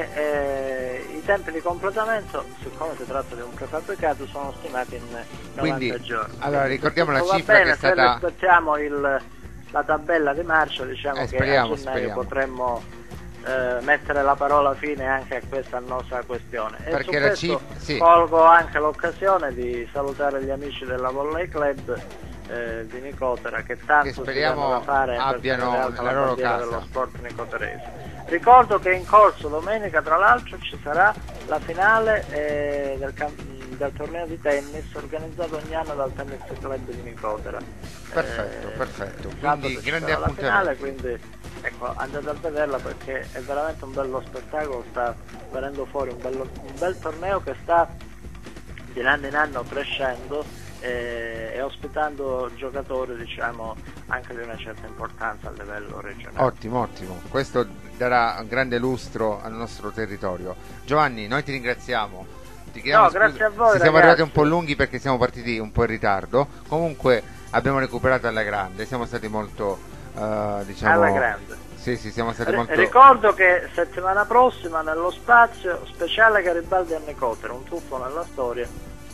I tempi di completamento, siccome si tratta di un prefabbricato, sono stimati in 90 giorni. Allora ricordiamo la va cifra bene, che è stata... se aspettiamo la tabella di marcia, diciamo che a gennaio potremmo mettere la parola fine anche a questa annosa questione. E perché su questo colgo anche l'occasione di salutare gli amici della Volley Club di Nicotera, che tanto si danno da fare abbiano la loro casa dello sport nicoterese. Ricordo che è in corso domenica, tra l'altro, ci sarà la finale del torneo di tennis organizzato ogni anno dal Tennis Club di Nicotera. Perfetto. Quindi grande appuntamento. La finale, quindi ecco, andate a vederla perché è veramente un bello spettacolo, sta venendo fuori un bel torneo che sta di anno in anno crescendo e ospitando giocatori, diciamo, anche di una certa importanza a livello regionale. Ottimo, questo darà un grande lustro al nostro territorio. Giovanni, noi ti ringraziamo. Grazie a voi. Ci siamo arrivati un po' lunghi perché siamo partiti un po' in ritardo. Comunque abbiamo recuperato alla grande, siamo stati molto alla grande. Sì, siamo stati molto... Ricordo che settimana prossima nello spazio speciale Garibaldi a Nicotera, un tuffo nella storia,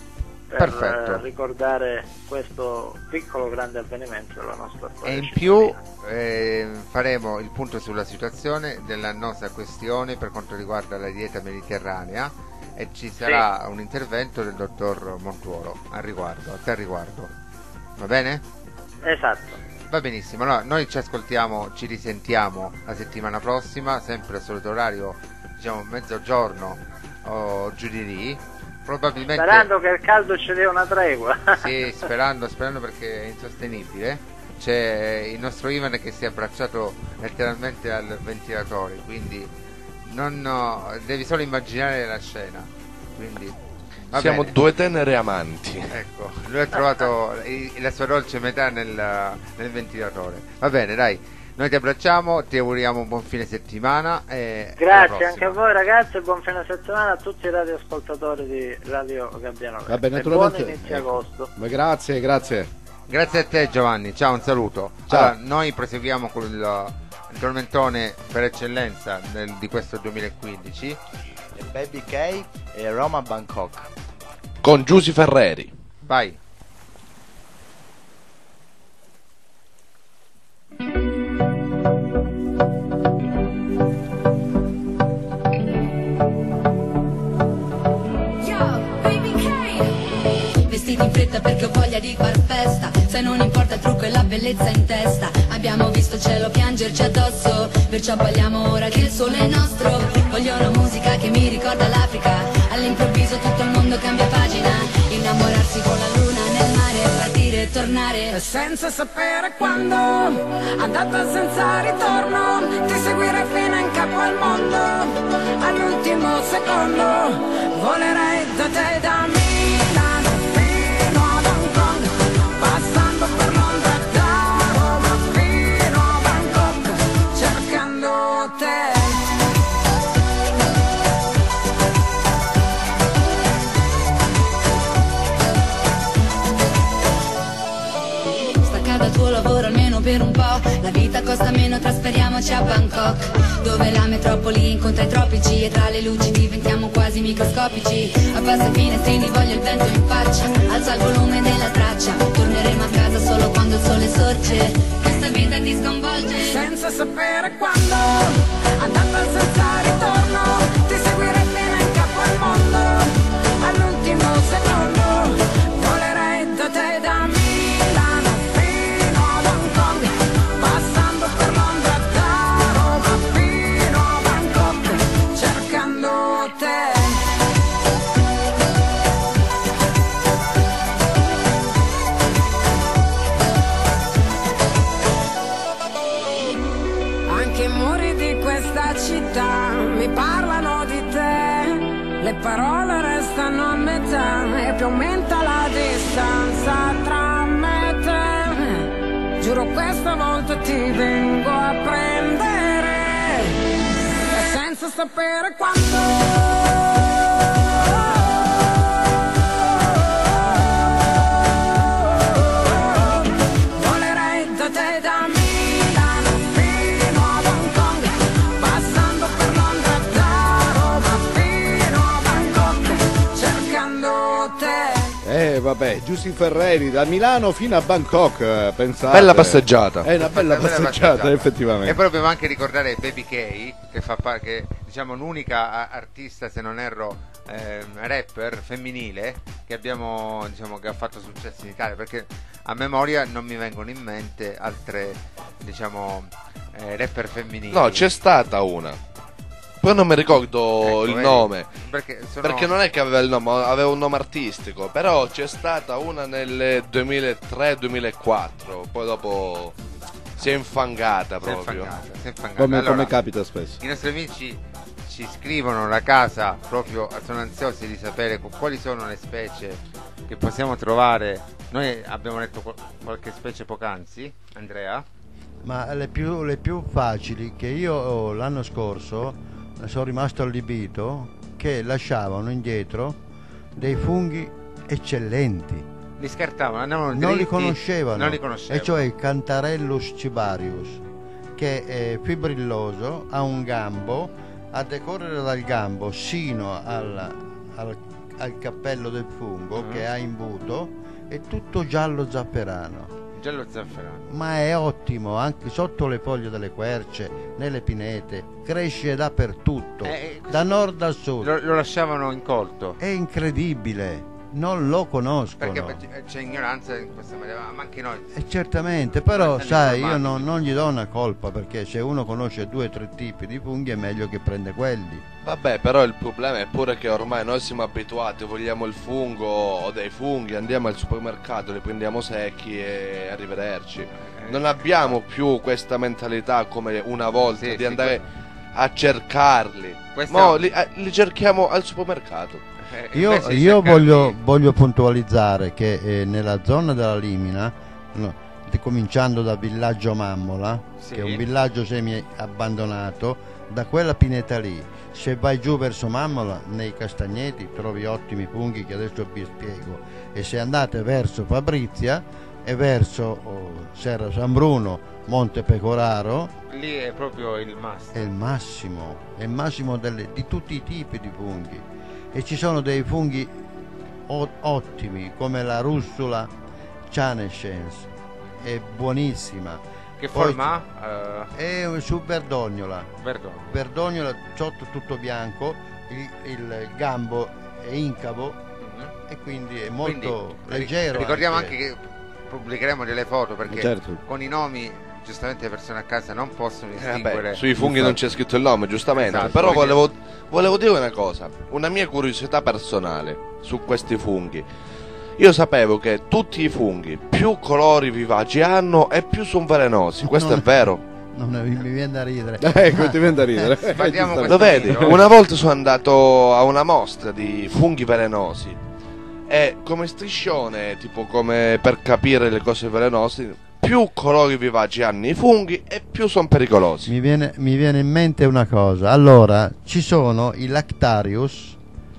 per ricordare questo piccolo grande avvenimento della nostra storia. E in più faremo il punto sulla situazione della nostra questione per quanto riguarda la dieta mediterranea e ci sarà un intervento del dottor Montuoro a te riguardo. Va bene? Esatto. Va benissimo, allora, noi ci risentiamo la settimana prossima, sempre al solito orario, diciamo mezzogiorno o giù di lì. Probabilmente... Sperando che il caldo ci dia una tregua. Sì, sperando perché è insostenibile. C'è il nostro Ivan che si è abbracciato letteralmente al ventilatore, quindi devi solo immaginare la scena. Quindi siamo due tenere amanti. Ecco, lui ha trovato la sua dolce metà nel ventilatore. Va bene, dai, noi ti abbracciamo, ti auguriamo un buon fine settimana. Grazie anche a voi ragazzi, e buon fine settimana a tutti i radioascoltatori di Radio Gabbiano Verde. Vabbè, naturalmente, buon inizio agosto. Grazie. Grazie a te Giovanni, ciao, un saluto. Ciao. Allora, noi proseguiamo con il tormentone per eccellenza di questo 2015. Baby K e Roma Bangkok con Giusy Ferreri. Vai. Vestiti in fretta perché ho voglia di far festa. Se non importa il trucco e la bellezza in testa. Abbiamo visto il cielo piangerci addosso, perciò balliamo ora che il sole è nostro. Vogliono musica che mi ricorda l'Africa. All'improvviso tutto il mondo cambia pagina. Innamorarsi con la luna nel mare, partire e tornare senza sapere quando. Andata senza ritorno, ti seguirei fino in capo al mondo. All'ultimo secondo volerei da te e da Milano fino ad Hong Kong, passando per Londra, da Roma fino a Bangkok, cercando te. Stacca dal tuo lavoro almeno per un po', la vita costa meno, trasferiamoci a Bangkok, dove la metropoli incontra i tropici e tra le luci diventiamo quasi microscopici. Abbassa i finestrini, voglio il vento in faccia, alza il volume della traccia, torneremo a casa solo quando il sole sorge, questa vita ti sconvolge senza sapere quando. Andata senza ritorno, ti seguirei fino in capo al mondo. All'ultimo secondo volerei da te e da Milano fino ad Hong Kong, passando per Londra, da Roma fino a Bangkok, cercando te. Anche i muri di questa città mi parlano di te, le parole restano a metà e più aumenta la distanza tra me e te. Giuro questa volta ti vengo a prendere e senza sapere quando. Volerei da te e da Milano fino ad Hong Kong, passando per Londra, da Roma fino a Bangkok, cercando te. Vabbè, Giusy Ferreri da Milano fino a Bangkok, pensate. Bella passeggiata. È una bella passeggiata, effettivamente. E poi dobbiamo anche ricordare Baby K, che fa che diciamo l'unica artista, se non erro, rapper femminile che abbiamo, diciamo, che ha fatto successo in Italia, perché a memoria non mi vengono in mente altre, diciamo, rapper femminili. No, c'è stata una. Poi non mi ricordo il nome, perché non è che aveva il nome, aveva un nome artistico, però c'è stata una nel 2003-2004, poi dopo si è infangata proprio. Si è infangata. Come capita spesso. I nostri amici ci scrivono la casa, proprio sono ansiosi di sapere quali sono le specie che possiamo trovare. Noi abbiamo detto qualche specie poc'anzi, Andrea. Ma le più facili, che io l'anno scorso sono rimasto allibito, che lasciavano indietro dei funghi eccellenti. Li scartavano, non li conoscevano, e cioè il Cantarellus cibarius, che è fibrilloso, ha un gambo, a decorrere dal gambo sino al cappello del fungo, che ha imbuto, è tutto giallo zafferano. Giallo zafferano. Ma è ottimo, anche sotto le foglie delle querce, nelle pinete, cresce dappertutto, da nord a sud. Lo lasciavano incolto. È incredibile, non lo conoscono. Perché c'è ignoranza in questa maniera, ma anche noi. Certamente, però sai, io non gli do una colpa, perché se uno conosce 2 o 3 tipi di funghi è meglio che prende quelli. Vabbè, però il problema è pure che ormai noi siamo abituati, vogliamo il fungo o dei funghi, andiamo al supermercato, li prendiamo secchi e arrivederci. Non abbiamo più questa mentalità come una volta di andare a cercarli. Mo li cerchiamo al supermercato. Io voglio puntualizzare che nella zona della Limina, cominciando da Villaggio Mammola, che è un villaggio semi abbandonato, da quella pineta lì, se vai giù verso Mammola, nei Castagneti trovi ottimi funghi che adesso vi spiego, e se andate verso Fabrizia e verso Serra San Bruno, Monte Pecoraro, lì è proprio il massimo. È il massimo di tutti i tipi di funghi, e ci sono dei funghi ottimi come la Russula Canescens, è buonissima. Che forma ha? È su Verdognola, sotto tutto bianco, il gambo è incavo, e quindi è molto leggero. Ricordiamo anche che pubblicheremo delle foto, perché con i nomi giustamente le persone a casa non possono distinguere. Sui funghi non c'è scritto il nome, giustamente. Esatto, però volevo dire una cosa, una mia curiosità personale su questi funghi. Io sapevo che tutti i funghi più colori vivaci hanno e più sono velenosi. Questo è vero? Mi viene da ridere. Ti viene da ridere. Lo vedi? Una volta sono andato a una mostra di funghi velenosi e come striscione, tipo come per capire le cose velenose, più colori vivaci hanno i funghi e più sono pericolosi. Mi viene in mente una cosa. Allora, ci sono i Lactarius,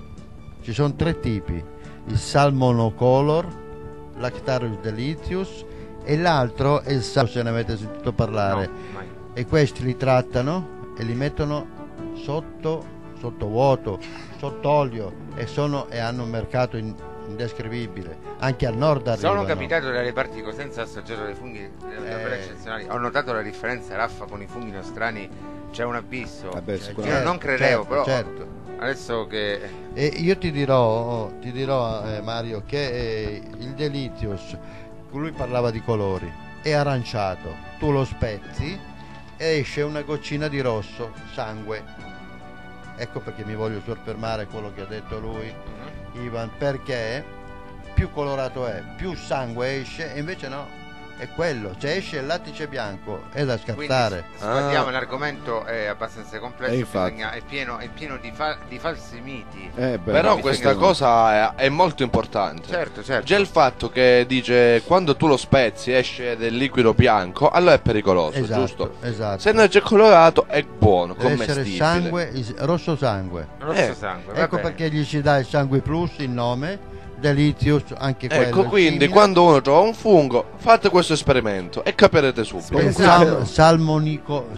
ci sono 3 tipi: il Salmonocolor, Lactarius delicius, e l'altro è il se ne avete sentito parlare. E questi li trattano e li mettono sotto vuoto, sotto olio, e hanno un mercato indescrivibile. Anche al nord arrivano. Sono capitato dalle parti di Cosenza, ho assaggiato dei funghi eccezionali. Ho notato la differenza, Raffa, con i funghi nostrani c'è un abisso. Io non credevo, però adesso che io ti dirò Mario, che il Delicious, lui parlava di colori, è aranciato, tu lo spezzi e esce una goccina di rosso, sangue. Ecco perché mi voglio soffermare quello che ha detto lui, Ivan, perché più colorato è, più sangue esce, e invece no, è quello, cioè esce il lattice bianco, è da scattare. Quindi l'argomento è abbastanza complesso, è pieno di falsi miti. Però questa cosa è molto importante. Certo. Già il fatto che dice quando tu lo spezzi esce del liquido bianco, allora è pericoloso, giusto? Esatto. Se non è già colorato è buono, deve commestibile. Essere sangue, rosso sangue. Ecco perché gli si dà il sangue plus, il nome Delicious, anche quello. Ecco, quindi quando uno trova un fungo, fate questo esperimento e capirete subito. Salmonicolor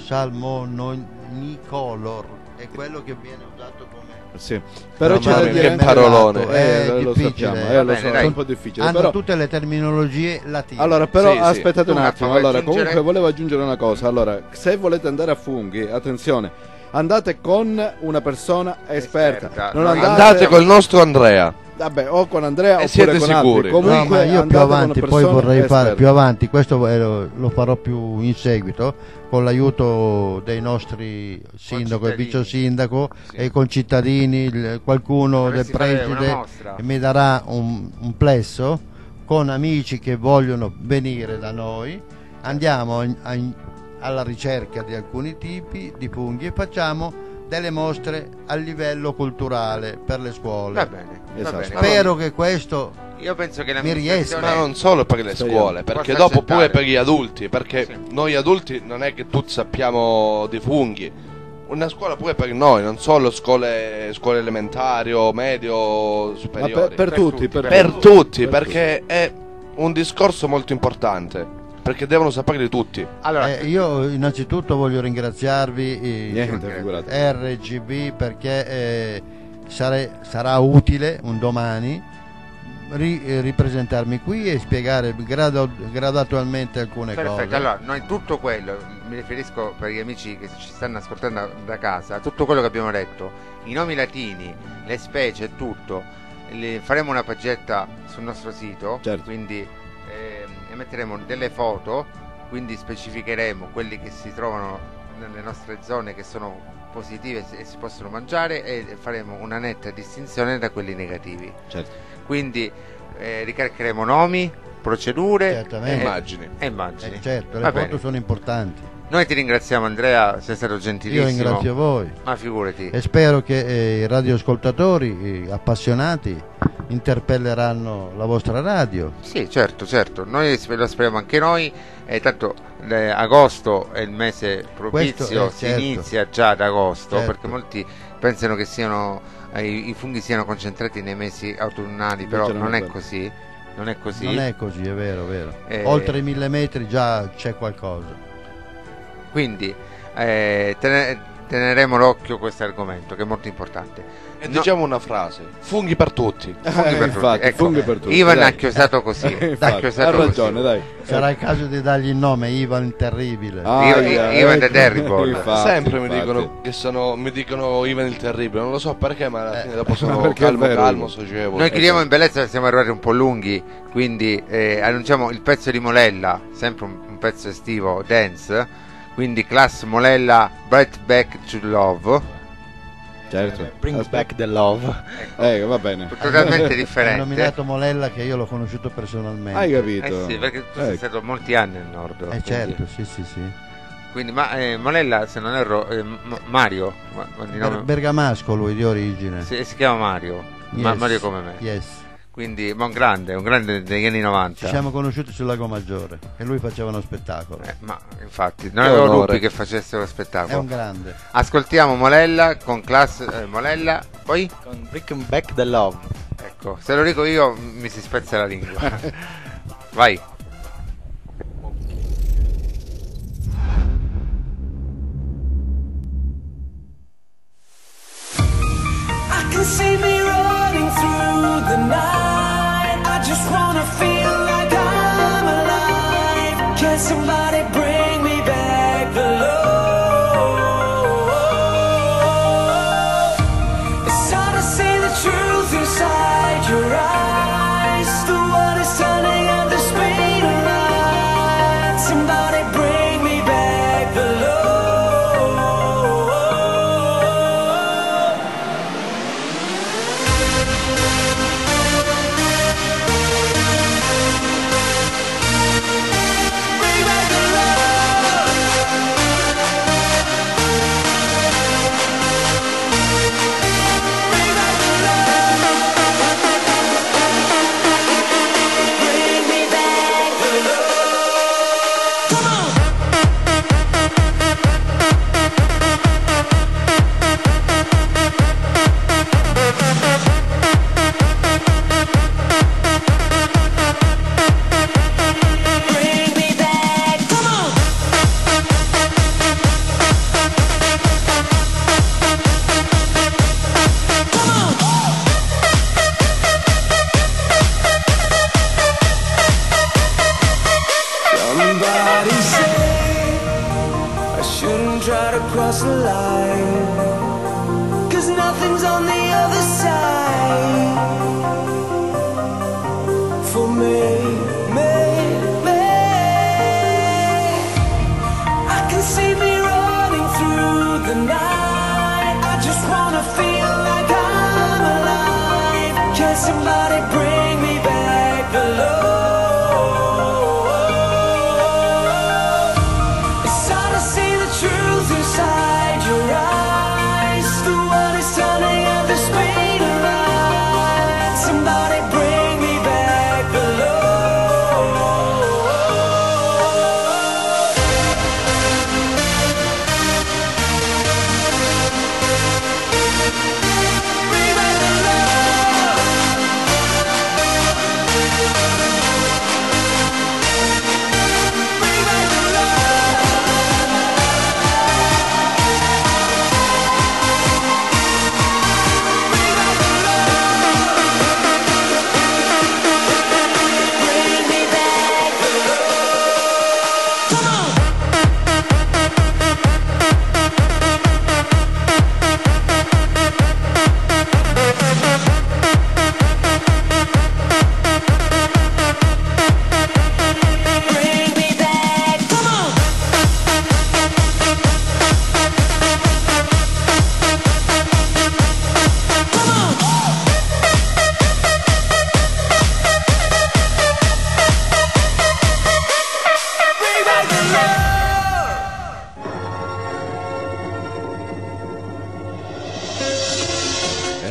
è quello che viene usato come. Però c'è da dire, che parolone. Lo sappiamo, lo so, è un po' difficile. Hanno però tutte le terminologie latine. Allora, però aspettate un attimo. Allora, comunque volevo aggiungere una cosa. Allora, se volete andare a funghi, attenzione, andate con una persona esperta. Non andate col nostro Andrea. Vabbè, o con Andrea e oppure con sicuri. Altri. Comunque io più avanti poi vorrei fare più avanti, questo lo farò più in seguito, con l'aiuto dei nostri sindaco e vice sindaco e concittadini, qualcuno del preside mi darà un plesso con amici che vogliono venire da noi. Andiamo alla ricerca di alcuni tipi di funghi e facciamo delle mostre a livello culturale per le scuole. Va bene. Spero che questo io penso che mi riesca. Ma non solo per le scuole, perché dopo pure per gli adulti, perché noi adulti non è che tutti sappiamo di funghi. Una scuola pure per noi, non solo scuole elementari o medio superiori. Per tutti, perché è un discorso molto importante. Perché devono sapere di tutti. Allora, io innanzitutto voglio ringraziarvi RGB, perché sarà utile un domani ripresentarmi qui e spiegare gradualmente alcune cose. Perfetto, allora noi tutto quello, mi riferisco per gli amici che ci stanno ascoltando da casa, tutto quello che abbiamo detto, i nomi latini, le specie, tutto, faremo una pagetta sul nostro sito, certo. Quindi metteremo delle foto, quindi specificheremo quelli che si trovano nelle nostre zone che sono positive e si possono mangiare, e faremo una netta distinzione da quelli negativi. Certo. Quindi ricaricheremo nomi, procedure e immagini. Certo, le foto sono importanti. Noi ti ringraziamo, Andrea, sei stato gentilissimo. Io ringrazio voi. Ma figurati. E spero che i radioascoltatori appassionati interpelleranno la vostra radio. Sì, certo, noi lo speriamo anche noi, tanto agosto è il mese propizio, si inizia già ad agosto, certo. Perché molti pensano che i funghi siano concentrati nei mesi autunnali, però non è così. Non è così, è vero. Oltre i 1000 metri già c'è qualcosa. Quindi teneremo l'occhio questo argomento, che è molto importante. E diciamo una frase: funghi per tutti. Funghi per tutti. Ivan ha chiosato così. Ha ragione, dai. Sarà il caso di dargli il nome, Ivan il Terribile. Ivan the Terrible. Sempre mi dicono Ivan il Terribile, non lo so perché, ma alla fine dopo sono calmo, socievole. Noi chiediamo in bellezza, siamo arrivati un po' lunghi, quindi annunciamo il pezzo di Molella, sempre un pezzo estivo, dance. Quindi Class Molella, Bright Back to Love. Certo. Brings back the love. Va bene. Totalmente differente. Ho nominato Molella, che io l'ho conosciuto personalmente. Hai capito? Sì, perché tu sei stato molti anni al nord. Certo, sì. Quindi, Molella, se non erro, Mario. Bergamasco lui di origine. Si chiama Mario. Yes. Mario come me. Yes. Quindi un grande degli anni 90. Ci siamo conosciuti sul Lago Maggiore e lui faceva uno spettacolo. Ma infatti non avevo dubbi che facesse lo spettacolo. È un grande. Ascoltiamo Molella con Class Molella, poi con Bring Back the Love. Ecco, se lo dico io mi si spezza la lingua. Vai. I can see me running through the night. I just wanna feel like I'm alive. Can somebody bring me back the love? It's hard to see the truth inside your eyes. The one is turning at the speed of light. Somebody bring me back the love.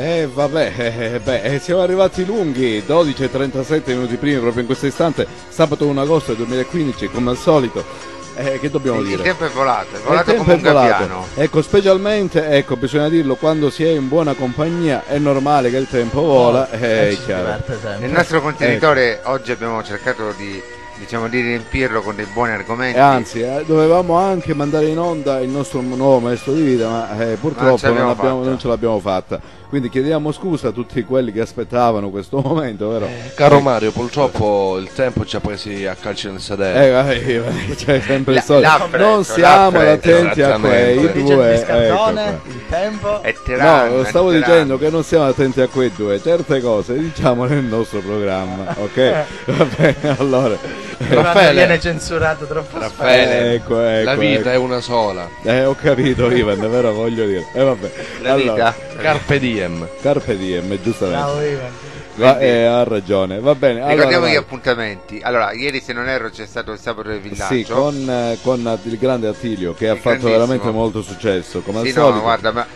Siamo arrivati lunghi, 12:37 minuti primi, proprio in questo istante, sabato 1 agosto 2015, come al solito. Che dobbiamo dire? Il tempo è volato come un gabbiano. Ecco, specialmente, bisogna dirlo, quando si è in buona compagnia è normale che il tempo vola, è chiaro. Nel nostro contenitore oggi abbiamo cercato di riempirlo con dei buoni argomenti. Anzi, dovevamo anche mandare in onda il nostro nuovo maestro di vita, ma purtroppo non ce l'abbiamo fatta. Quindi chiediamo scusa a tutti quelli che aspettavano questo momento, vero? Caro Mario, purtroppo il tempo ci ha presi a calci nel sedere. C'è sempre il solito. Non siamo attenti a quei due. Il tempo è tiranno. No, stavo dicendo che non siamo attenti a quei due. Certe cose diciamo nel nostro programma, ok? Va bene, allora. Raffaele viene censurato troppo. Raffaele, ecco, la vita è una sola. Ho capito, Ivan, vero, voglio dire. Vabbè. La vita. Carpe diem, giustamente. Ciao Ivan. Ha ragione, va bene. Ricordiamo gli appuntamenti. Allora, ieri se non erro c'è stato il sabato del villaggio. Sì, con il grande Attilio che ha fatto veramente molto successo. Come al solito. No, guarda, ma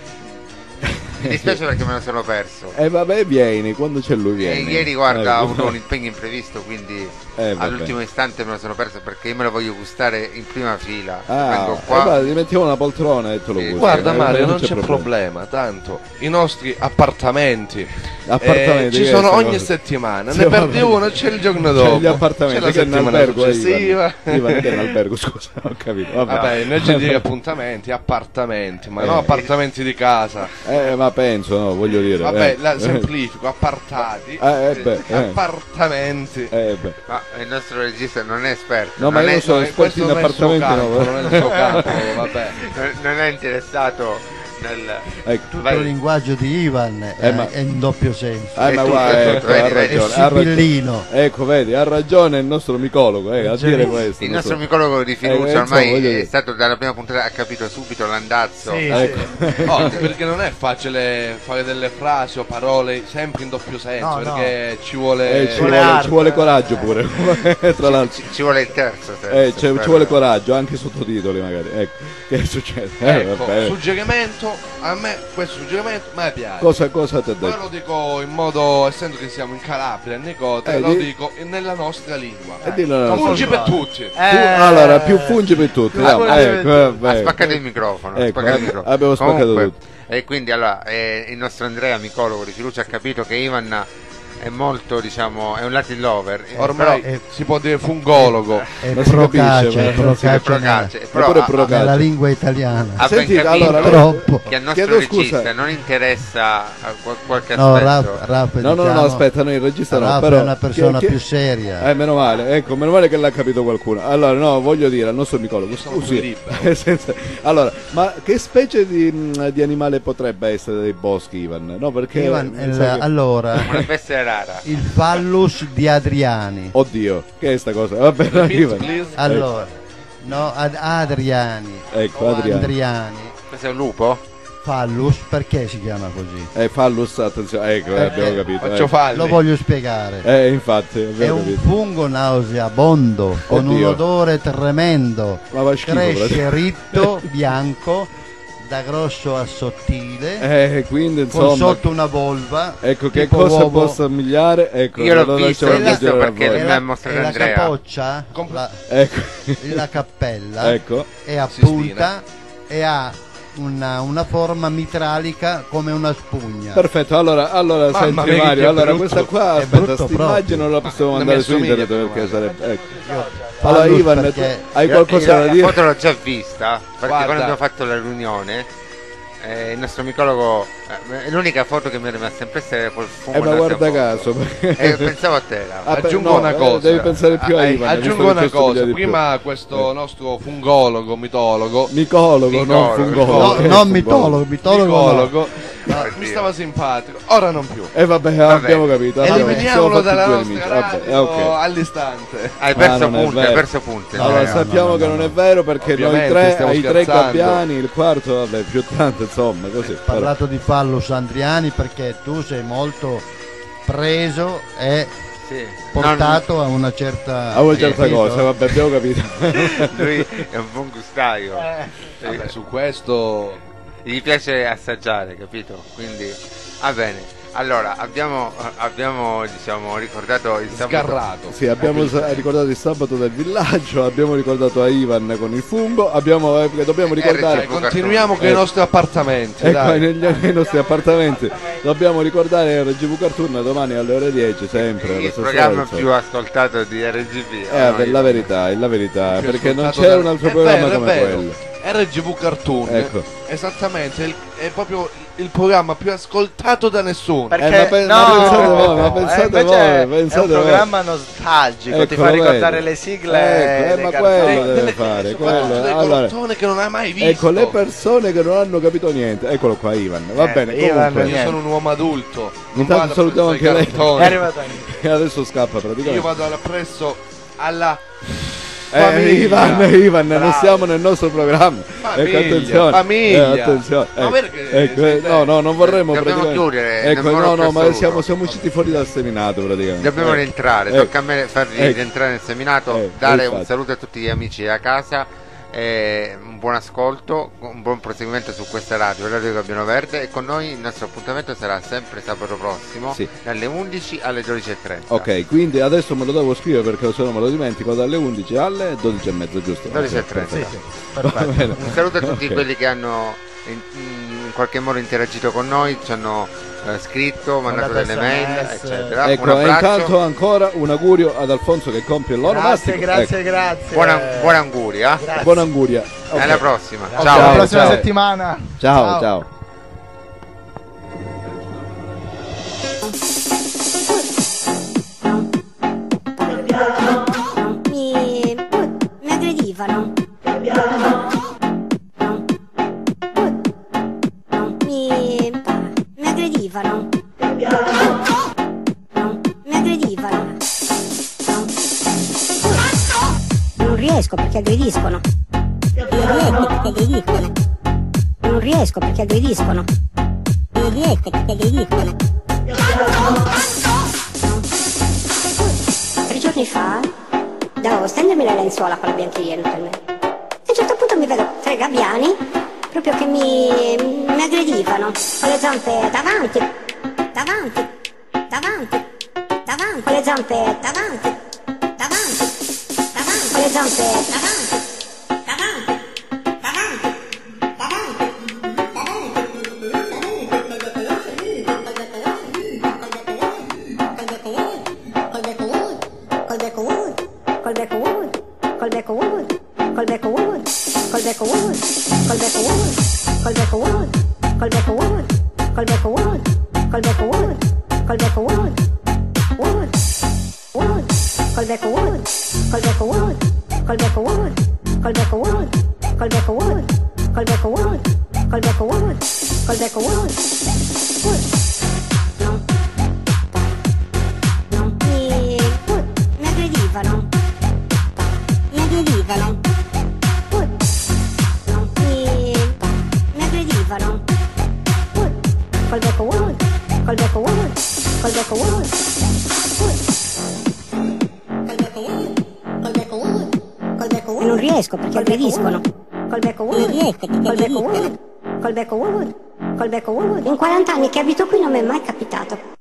mi dispiace perché me lo sono perso. Vieni, quando c'è lui viene. Ieri, guarda, ho avuto un impegno imprevisto, quindi all'ultimo istante me lo sono perso perché io me lo voglio gustare in prima fila. Vengo qua. Ti mettiamo una poltrona e te lo gusti. Guarda Mario, non c'è problema, tanto i nostri appartamenti ci sono ogni settimana, ne perdi uno, c'è il giorno dopo. Gli appartamenti, c'è la settimana successiva. Ivan che è in albergo, scusa, ho capito. Vabbè, invece di dire appartamenti, ma no appartamenti di casa. Ma penso, no, voglio dire. Vabbè, semplifico, appartati. Appartamenti. Ma il nostro regista non è esperto. No, ma io sono esperto in appartamenti, non è il suo campo, vabbè. Non è interessato nel tutto il linguaggio di Ivan è in doppio senso. Ma guarda, ha ragione. Ecco, vedi, ha ragione il nostro micologo, a dire questo. Il nostro micologo di fiducia ormai è stato dalla prima puntata, ha capito subito l'andazzo. Perché non è facile fare delle frasi o parole sempre in doppio senso, perché ci vuole coraggio pure. Tra l'altro ci vuole il terzo. Ci vuole coraggio, anche sottotitoli magari. Ecco, che succede? Suggerimento, a me questo suggerimento mi piace. Cosa ti ha detto? Poi lo dico in modo, essendo che siamo in Calabria, a Nicotera, lo dico nella nostra lingua. Fungi per tutti. Allora, più fungi per tutti. Ha spaccato il microfono. Abbiamo spaccato tutto. E quindi allora il nostro Andrea, micologo di fiducia, ha capito che Ivan è molto, è un Latin lover. Ormai si può dire fungologo. È procace nella lingua italiana. Ha ben capito che al nostro regista non interessa qualche aspetto. No, aspetta, noi il regista no, però è una persona più seria. Meno male che l'ha capito qualcuno. Allora, no, voglio dire al nostro micologo, scusi. Allora, ma che specie di animale potrebbe essere dei boschi, Ivan? No, perché allora una bestia rara. Il phallus di Adriani. Oddio, che è sta cosa? Vabbè, allora, no, Adriani. Ecco, Adriani. Questo è un lupo? Phallus, perché si chiama così? Phallus, attenzione, abbiamo capito. Faccio falli. Lo voglio spiegare. Infatti, è un fungo nauseabondo con un odore tremendo. Cresce ritto, bianco, da grosso a sottile, quindi insomma, con sotto una volva. Ecco che cosa uovo. può somigliare. Ecco, io l'ho visto perché mi ha mostrato Andrea. La capoccia, la cappella, è a punta e ha una forma mitralica come una spugna. Perfetto, allora senti Mario, allora questa qua, aspetta, questa immagine non la possiamo mandare su internet perché sarebbe allora Ivan, hai qualcosa da dire? La foto l'ho già vista perché quando abbiamo fatto la riunione il nostro micologo, l'unica foto che mi è rimasta impressa era quel fungo. Ma guarda caso, pensavo a te. Aggiungo una cosa. Devi pensare più a Ivan. Aggiungo una cosa. Prima questo nostro fungologo, mitologo, non fungologo. Non mitologo. Mi stava simpatico, ora non più. Vabbè, abbiamo capito. Eliminiamolo dalla nostra radio all'istante. Hai perso punti. Allora sappiamo che non è vero perché noi tre gabbiani, il quarto, vabbè, più tanto, insomma, così. Ho parlato di phallus Andriani perché tu sei molto preso e portato a una certa cosa, vabbè, abbiamo capito. Lui è un buon gustaio. Su questo gli piace assaggiare, capito? Quindi va bene. Allora, abbiamo diciamo ricordato il sabato. Sgarrato. Sì, abbiamo ricordato il sabato del villaggio, abbiamo ricordato a Ivan con il fungo, dobbiamo ricordare. Continuiamo con i nostri appartamenti. Ecco, nei nostri appartamenti. Dobbiamo ricordare RGV Cartoon domani alle ore 10, sempre. Il programma più ascoltato di RGV. È la verità, perché non c'è un altro programma come quello. RGV Cartoon, ecco. Esattamente, è proprio il programma più ascoltato da nessuno. Perché pensate voi, è un programma nostalgico, ecco, ti fa ricordare le sigle. Ma quello deve fare, allora, che non hai mai visto. Ecco, le persone che non hanno capito niente. Eccolo qua, Ivan. Va bene, io sono un uomo adulto. Intanto salutiamo anche lei. È arrivato anche. E adesso scappa praticamente. Io vado presso alla Ivan, non siamo nel nostro programma. Ecco, attenzione. Attenzione. No, non vorremmo dobbiamo chiudere. Ecco, no, ma siamo usciti fuori dal seminato praticamente. Dobbiamo rientrare, tocca a me farvi rientrare nel seminato, dare un saluto a tutti gli amici a casa. Un buon ascolto, un buon proseguimento su questa Radio Gabbiano Verde, e con noi il nostro appuntamento sarà sempre sabato prossimo, dalle 11 alle 12:30. Ok, quindi adesso me lo devo scrivere perché se no me lo dimentico, dalle 11 alle 12:30, giusto? 12:30. Un saluto a tutti quelli che hanno in qualche modo interagito con noi, ci hanno scritto, mandato delle mail, eccetera. Ecco, e intanto ancora un augurio ad Alfonso che compie l'onomastico. Grazie. Buon augurio. Buon augurio. Okay. Alla prossima. Ciao. Alla prossima settimana. Ciao. Mi aggredivano. Mi aggredivano. Non riesco perché aggrediscono. Non riesco perché aggrediscono. 3 giorni fa devo stendermi le lenzuola con la biancheria naturalmente. A un certo punto mi vedo 3 gabbiani proprio che mi aggredivano con le zampe davanti, con le zampe davanti, con le zampe davanti. Non riesco perché aggrediscono. Col becco Wood. In 40 anni che abito qui non mi è mai capitato.